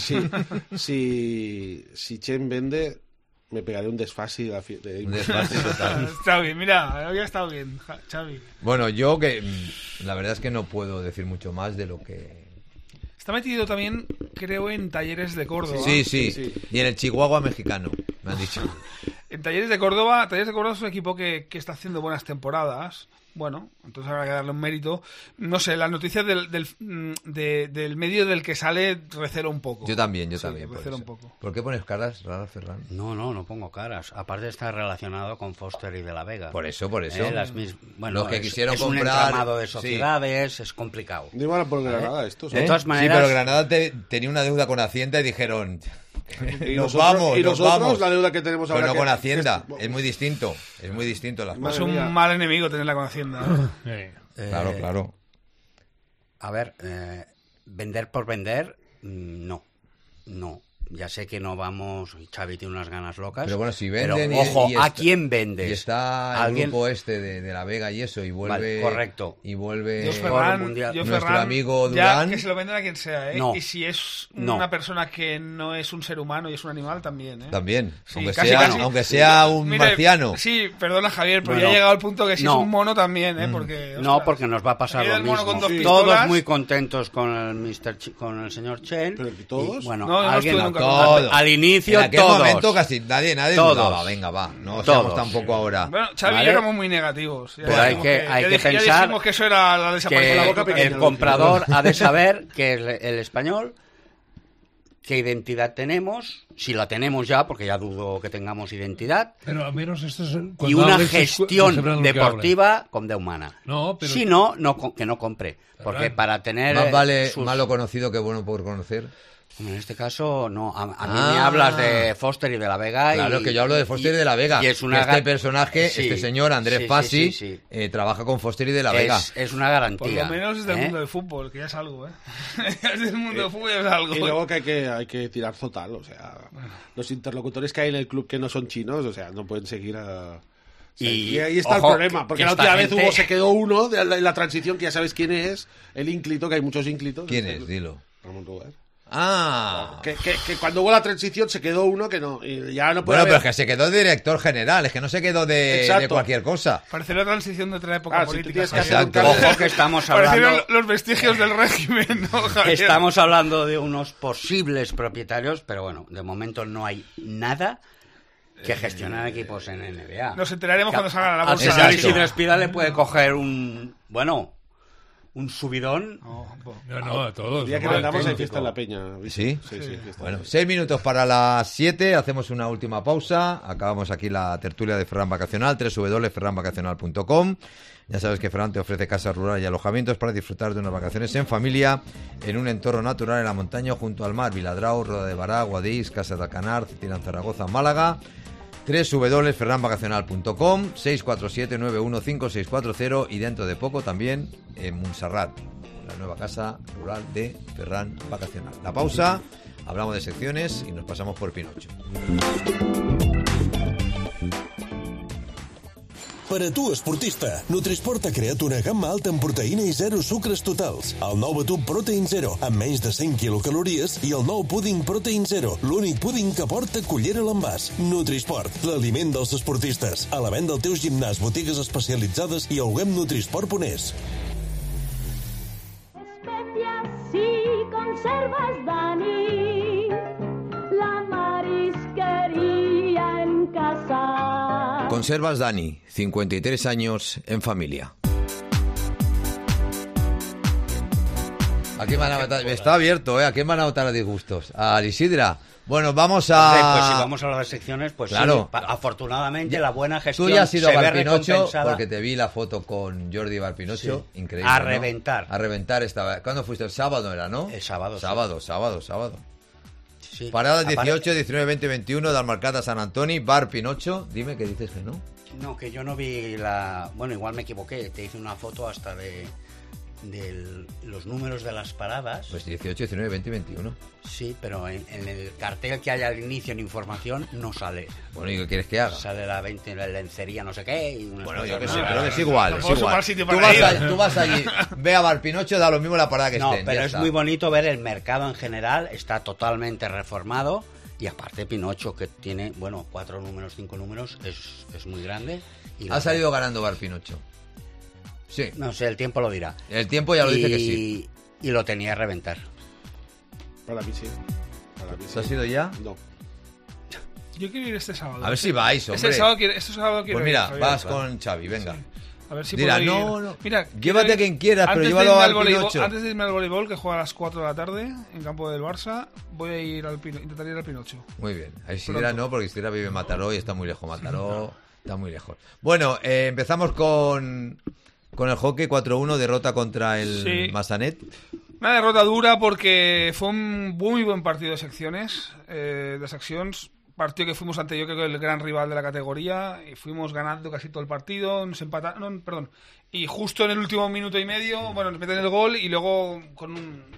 Speaker 6: si Chen vende, me pegaré un desfasi
Speaker 2: un desfasi total.
Speaker 7: Está bien, mira, había estado bien, Xavi.
Speaker 2: Bueno, yo que la verdad es que no puedo decir mucho más de lo que...
Speaker 7: Está metido también, creo, en Talleres de Córdoba.
Speaker 2: Sí. Y en el Chihuahua mexicano, me han dicho.
Speaker 7: En Talleres de Córdoba es un equipo que está haciendo buenas temporadas. Bueno, entonces habrá que darle un mérito. No sé, las noticias del medio del que sale recelo un poco.
Speaker 2: Yo también.
Speaker 7: Recelo un poco.
Speaker 2: ¿Por qué pones caras raras, Ferran?
Speaker 5: No pongo caras. Aparte está relacionado con Foster y de la Vega.
Speaker 2: Por eso.
Speaker 5: Los
Speaker 2: que quisieron
Speaker 5: comprar... un entramado de sociedades, es complicado.
Speaker 6: No iban a por Granada estos.
Speaker 5: De todas maneras...
Speaker 2: Sí, pero Granada tenía una deuda con Hacienda y dijeron...
Speaker 6: Y nosotros la deuda que tenemos ahora...
Speaker 2: Pero no con Hacienda, es muy distinto. Es muy distinto las cosas.
Speaker 7: Es un mal enemigo tenerla con Hacienda.
Speaker 2: Claro.
Speaker 5: A ver, vender por vender, no. Ya sé que no vamos... Xavi tiene unas ganas locas.
Speaker 2: Pero bueno, si venden...
Speaker 5: Pero, ojo, ¿a quién vendes?
Speaker 2: Y está el grupo de la Vega y eso, y vuelve...
Speaker 5: Vale, correcto.
Speaker 2: Y vuelve
Speaker 7: nuestro
Speaker 2: amigo Durán.
Speaker 7: Que se lo venden a quien sea, ¿eh?
Speaker 5: No.
Speaker 7: Y si es una persona que no es un ser humano y es un animal, también, ¿eh?
Speaker 2: También,
Speaker 7: sí,
Speaker 2: aunque sea un marciano.
Speaker 7: Sí, perdona, Javier, pero ya ha llegado al punto que si es un mono también, ¿eh? Porque,
Speaker 5: porque nos va a pasar lo mismo. Todos muy contentos con el señor Chen.
Speaker 6: ¿Pero todos?
Speaker 5: Y, bueno,
Speaker 2: todos.
Speaker 5: Al inicio,
Speaker 2: en aquel momento casi nadie dudaba. Venga, va. No seamos tampoco ahora.
Speaker 7: Bueno, Xavi y yo éramos muy negativos.
Speaker 5: Pero hay que pensar
Speaker 7: ya dijimos que eso era la desaparición de la boca pequeña.
Speaker 5: El comprador ha de saber que el español, qué identidad tenemos, si la tenemos ya, porque ya dudo que tengamos identidad,
Speaker 8: pero al menos esto es
Speaker 5: y una gestión deportiva con de humana.
Speaker 8: Pero...
Speaker 5: Si no, que no compre. Porque para tener...
Speaker 2: Más vale malo conocido que bueno por conocer.
Speaker 5: En este caso, no. A mí me hablas de Foster y de la Vega.
Speaker 2: Claro, que yo hablo de Foster y de la Vega.
Speaker 5: Y es una
Speaker 2: este personaje, este señor Andrés Fassi, trabaja con Foster y de la Vega.
Speaker 5: Es una garantía.
Speaker 7: Por lo menos es del mundo del fútbol, que ya es algo, ¿eh? Es del mundo del fútbol, ya es algo.
Speaker 6: Y luego que hay que tirar total, o sea, los interlocutores que hay en el club que no son chinos, o sea, no pueden seguir a... Y ahí está el problema, porque la última vez se quedó uno de la transición, que ya sabes quién es, el ínclito, que hay muchos ínclitos.
Speaker 2: ¿Quién es? Dilo.
Speaker 6: Ramón Ruber. Que cuando hubo la transición se quedó uno que no, y ya no puede
Speaker 2: pero es que se quedó de director general, es que no se quedó de cualquier cosa.
Speaker 7: Parece la transición de otra época política.
Speaker 5: Ojo que estamos hablando...
Speaker 7: Parecieron los vestigios del régimen, ¿no, Javier?
Speaker 5: Estamos hablando de unos posibles propietarios, pero bueno, de momento no hay nada que gestionar equipos en NBA.
Speaker 7: Nos enteraremos cuando salgan a la bolsa.
Speaker 5: Al señor Isidro Espida le puede coger un subidón.
Speaker 8: No, a todos.
Speaker 6: El día que vendamos hay fiesta en la Peña.
Speaker 2: ¿Sí? Sí. Bueno, 6 minutos para las 7, hacemos una última pausa. Acabamos aquí la tertulia de Ferran Vacacional, www.ferranvacacional.com. Ya sabes que Ferran te ofrece casas rurales y alojamientos para disfrutar de unas vacaciones en familia, en un entorno natural en la montaña junto al mar. Viladrau, Roda de Bará, Guadix, Casa de Alcanar, Cetilán, Zaragoza, Málaga. www.ferranvacacional.com, 647-915640 y dentro de poco también en Montserrat, la nueva casa rural de Ferran Vacacional. La pausa, hablamos de secciones y nos pasamos por Pinocho.
Speaker 3: Per a tu, esportista, Nutrisport ha creat una gamma alta en proteïna i zero sucres totals. El nou batut Protein Zero, amb menys de 100 quilocalories, i el nou púding Protein Zero, l'únic púding que porta cullera a l'envàs. Nutrisport, l'aliment dels esportistes. A la venda al teu gimnàs, botigues especialitzades i a webnutrisport.es.
Speaker 1: Especias y conservas
Speaker 2: conservas, Dani, 53 años en familia. ¿A quién van a votar? Está abierto, ¿eh? ¿A quién van a votar a disgustos? ¿A Isidra? Bueno, vamos a...
Speaker 5: Pues si vamos a las secciones, pues
Speaker 2: claro.
Speaker 5: Sí, afortunadamente la buena gestión
Speaker 2: Tú ya has ido a
Speaker 5: se ve
Speaker 2: Barpinocho,
Speaker 5: recompensada.
Speaker 2: porque te vi la foto con Jordi Barpinocho,
Speaker 5: Sí.
Speaker 2: increíble,
Speaker 5: A
Speaker 2: ¿no?
Speaker 5: reventar.
Speaker 2: A reventar estaba. ¿Cuándo fuiste? El sábado era, ¿no?
Speaker 5: El sábado.
Speaker 2: Sábado.
Speaker 5: Sí.
Speaker 2: Paradas
Speaker 5: Aparte-
Speaker 2: 18, 19, 20, 21, Dalmarcata, San Antoni, Barpinocho. Dime qué dices que no.
Speaker 5: No, que yo no vi la... Bueno, igual me equivoqué. Te hice una foto hasta de los números de las paradas.
Speaker 2: Pues 18, 19, 20 y 21.
Speaker 5: Sí, pero en el cartel que hay al inicio en información no sale.
Speaker 2: Bueno, ¿y qué quieres que haga?
Speaker 5: Sale la 20, la lencería, no sé qué. Y unas
Speaker 2: Bueno,
Speaker 5: cosas,
Speaker 2: yo que
Speaker 5: ¿no?
Speaker 2: sé, pero es igual,
Speaker 7: No
Speaker 2: es
Speaker 7: puedo
Speaker 2: igual.
Speaker 7: sumar sitio
Speaker 2: Tú
Speaker 7: para ir.
Speaker 2: vas allí, ve a Barpinocho, da lo mismo la parada que
Speaker 5: No,
Speaker 2: estén.
Speaker 5: pero
Speaker 2: ya
Speaker 5: es
Speaker 2: está.
Speaker 5: muy bonito ver el mercado en general, está totalmente reformado y aparte Pinocho, que tiene, 4 números, 5 números, es muy grande. Y
Speaker 2: Ha salido ganando Barpinocho. Sí.
Speaker 5: No sé, el tiempo lo dirá.
Speaker 2: El tiempo ya lo dice que sí.
Speaker 5: Y lo tenía a reventar.
Speaker 6: Para mí sí.
Speaker 2: ¿Tú has ido ya?
Speaker 6: No.
Speaker 7: Yo quiero ir este sábado.
Speaker 2: A ver si vais, hombre.
Speaker 7: Este sábado quiero
Speaker 2: Pues mira,
Speaker 7: ir, Javier.
Speaker 2: vas con Xavi, venga.
Speaker 7: Sí. A ver si
Speaker 2: Dirá,
Speaker 7: puedo ir.
Speaker 2: no.
Speaker 7: Mira,
Speaker 2: Llévate
Speaker 7: quiero ir-
Speaker 2: a quien quieras, pero
Speaker 7: antes de
Speaker 2: llévalo
Speaker 7: irme
Speaker 2: al
Speaker 7: al voleibol-
Speaker 2: Pinocho.
Speaker 7: Antes de irme al voleibol, que juega a las 4 de la tarde en campo del Barça, voy a ir intentar ir al Pinocho.
Speaker 2: Muy bien. A Isidra
Speaker 7: Pronto.
Speaker 2: no, porque Isidra vive en Mataró y está muy lejos. Mataró está muy lejos. Bueno, empezamos con el hockey 4-1, derrota contra el
Speaker 7: Sí.
Speaker 2: Massanet.
Speaker 7: Una derrota dura porque fue un muy buen partido de secciones, de seccions. Partido que fuimos ante, yo creo que el gran rival de la categoría, y fuimos ganando casi todo el partido, nos empataron, y justo en el último minuto y medio, nos meten el gol y luego con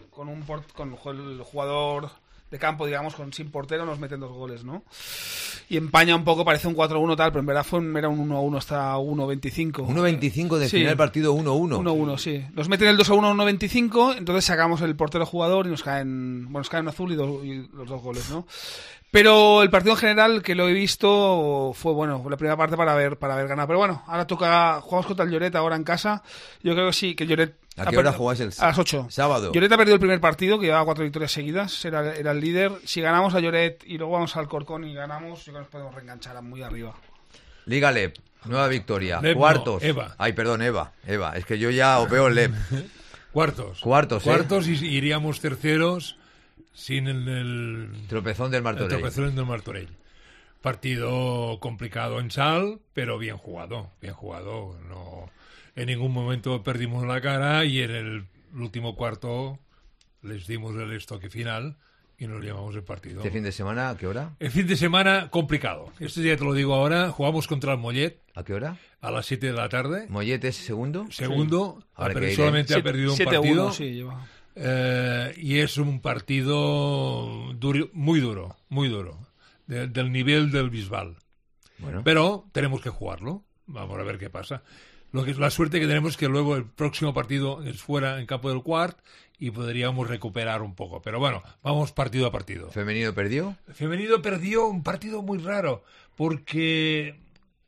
Speaker 7: el jugador de campo, digamos, sin portero, nos meten 2 goles, ¿no? Y empaña un poco, parece un 4-1 tal, pero en verdad era un 1-1 hasta 1-25.
Speaker 2: 1-25 de
Speaker 7: Sí.
Speaker 2: final partido 1-1.
Speaker 7: 1-1, sí. Nos meten el 2-1 1-25, entonces sacamos el portero jugador y nos caen un azul y los 2 goles, ¿no? Pero el partido en general, que lo he visto, fue la primera parte para haber ganado. Pero bueno, ahora jugamos contra el Lloret ahora en casa. Yo creo que sí, que Lloret...
Speaker 2: ¿A qué hora jugáis el
Speaker 7: A las 8.
Speaker 2: sábado?
Speaker 7: Lloret ha perdido el primer partido, que llevaba 4 victorias seguidas, era el líder. Si ganamos a Lloret y luego vamos al Corcón y ganamos, yo creo que nos podemos reenganchar muy arriba.
Speaker 2: Liga LEP, nueva victoria.
Speaker 8: Lep no,
Speaker 2: Cuartos.
Speaker 8: Eva.
Speaker 2: Ay, perdón, Eva. Es que yo ya veo LEP.
Speaker 8: Cuartos.
Speaker 2: Cuartos,
Speaker 8: y iríamos terceros sin el
Speaker 2: Tropezón del Martorell.
Speaker 8: tropezón del Martorell. Partido complicado en Sal, pero bien jugado. No, en ningún momento perdimos la cara y en el último cuarto les dimos el estoque final y nos llevamos el partido.
Speaker 2: ¿Este fin de semana a qué hora?
Speaker 8: El fin de semana complicado. Este día te lo digo ahora. Jugamos contra el Mollet
Speaker 2: ¿A qué hora?
Speaker 8: a las 7 de la tarde.
Speaker 2: ¿Mollet es segundo?
Speaker 8: Segundo,
Speaker 2: Habrá que ir,
Speaker 8: solamente ha perdido un
Speaker 7: 7-1,
Speaker 8: partido.
Speaker 7: sí, lleva.
Speaker 8: Y es un partido muy duro, del nivel del Bisbal.
Speaker 2: Bueno.
Speaker 8: Pero tenemos que jugarlo. Vamos a ver qué pasa. La suerte que tenemos es que luego el próximo partido es fuera en campo del Quart y podríamos recuperar un poco. Pero bueno, vamos partido a partido.
Speaker 2: ¿Femenino perdió?
Speaker 8: El femenino perdió un partido muy raro porque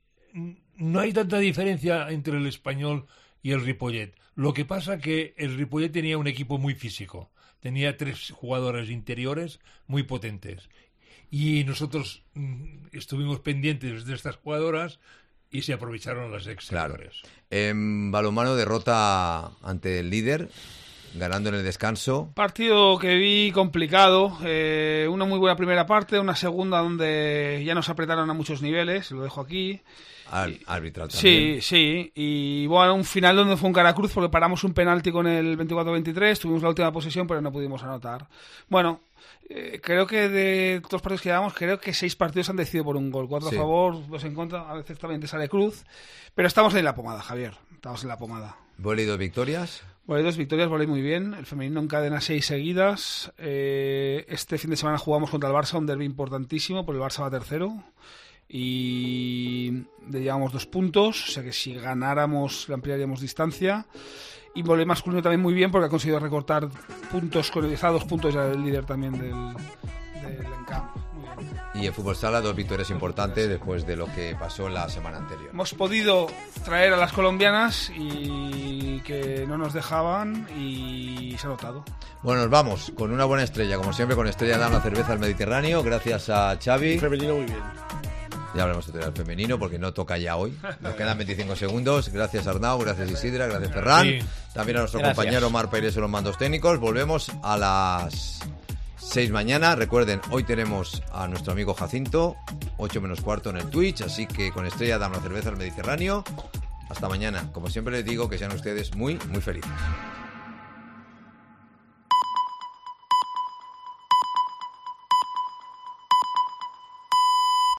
Speaker 8: no hay tanta diferencia entre el Español y el Ripollet. Lo que pasa que el Ripollet tenía un equipo muy físico. Tenía 3 jugadores interiores muy potentes. Y nosotros estuvimos pendientes de estas jugadoras y se aprovecharon las exteriores.
Speaker 2: En balonmano, derrota ante el líder, ganando en el descanso.
Speaker 7: Partido que vi complicado, una muy buena primera parte, una segunda donde ya nos apretaron a muchos niveles, lo dejo aquí.
Speaker 2: Arbitral también.
Speaker 7: Sí, y un final donde fue un caracruz porque paramos un penalti con el 24-23, tuvimos la última posesión pero no pudimos anotar. Bueno, creo que de todos los partidos que llevamos, creo que 6 partidos han decidido por un gol, 4
Speaker 2: Sí.
Speaker 7: a favor, 2 en contra, a veces también te sale cruz, pero estamos en la pomada, Javier, estamos en la pomada.
Speaker 2: Voley 2 victorias.
Speaker 7: Voley 2 victorias, voley muy bien. El femenino encadena 6 seguidas. Este fin de semana jugamos contra el Barça, un derbi importantísimo, porque el Barça va tercero. Y le llevamos 2 puntos, o sea que si ganáramos le ampliaríamos distancia. Y voley masculino también muy bien, porque ha conseguido recortar puntos, está a 2 puntos ya del líder también del Encamp. Muy bien.
Speaker 2: Y en fútbol sala, 2 victorias importantes después de lo que pasó la semana anterior.
Speaker 7: Hemos podido traer a las colombianas y que no nos dejaban y se ha notado.
Speaker 2: Bueno, nos vamos con una buena estrella, como siempre, con Estrella Damm, la cerveza del Mediterráneo. Gracias a Xavi.
Speaker 6: Femenino muy bien.
Speaker 2: Ya hablaremos de tutorial femenino porque no toca ya hoy. Nos quedan 25 segundos. Gracias Arnau, gracias Isidra, gracias Ferran.
Speaker 8: Sí.
Speaker 2: También a nuestro
Speaker 5: Gracias.
Speaker 2: compañero Omar Pérez en los mandos técnicos. Volvemos a las 6 mañana. Recuerden, hoy tenemos a nuestro amigo Jacinto, 8 menos cuarto en el Twitch. Así que con Estrella damos la cerveza al Mediterráneo. Hasta mañana. Como siempre les digo, que sean ustedes muy, muy felices.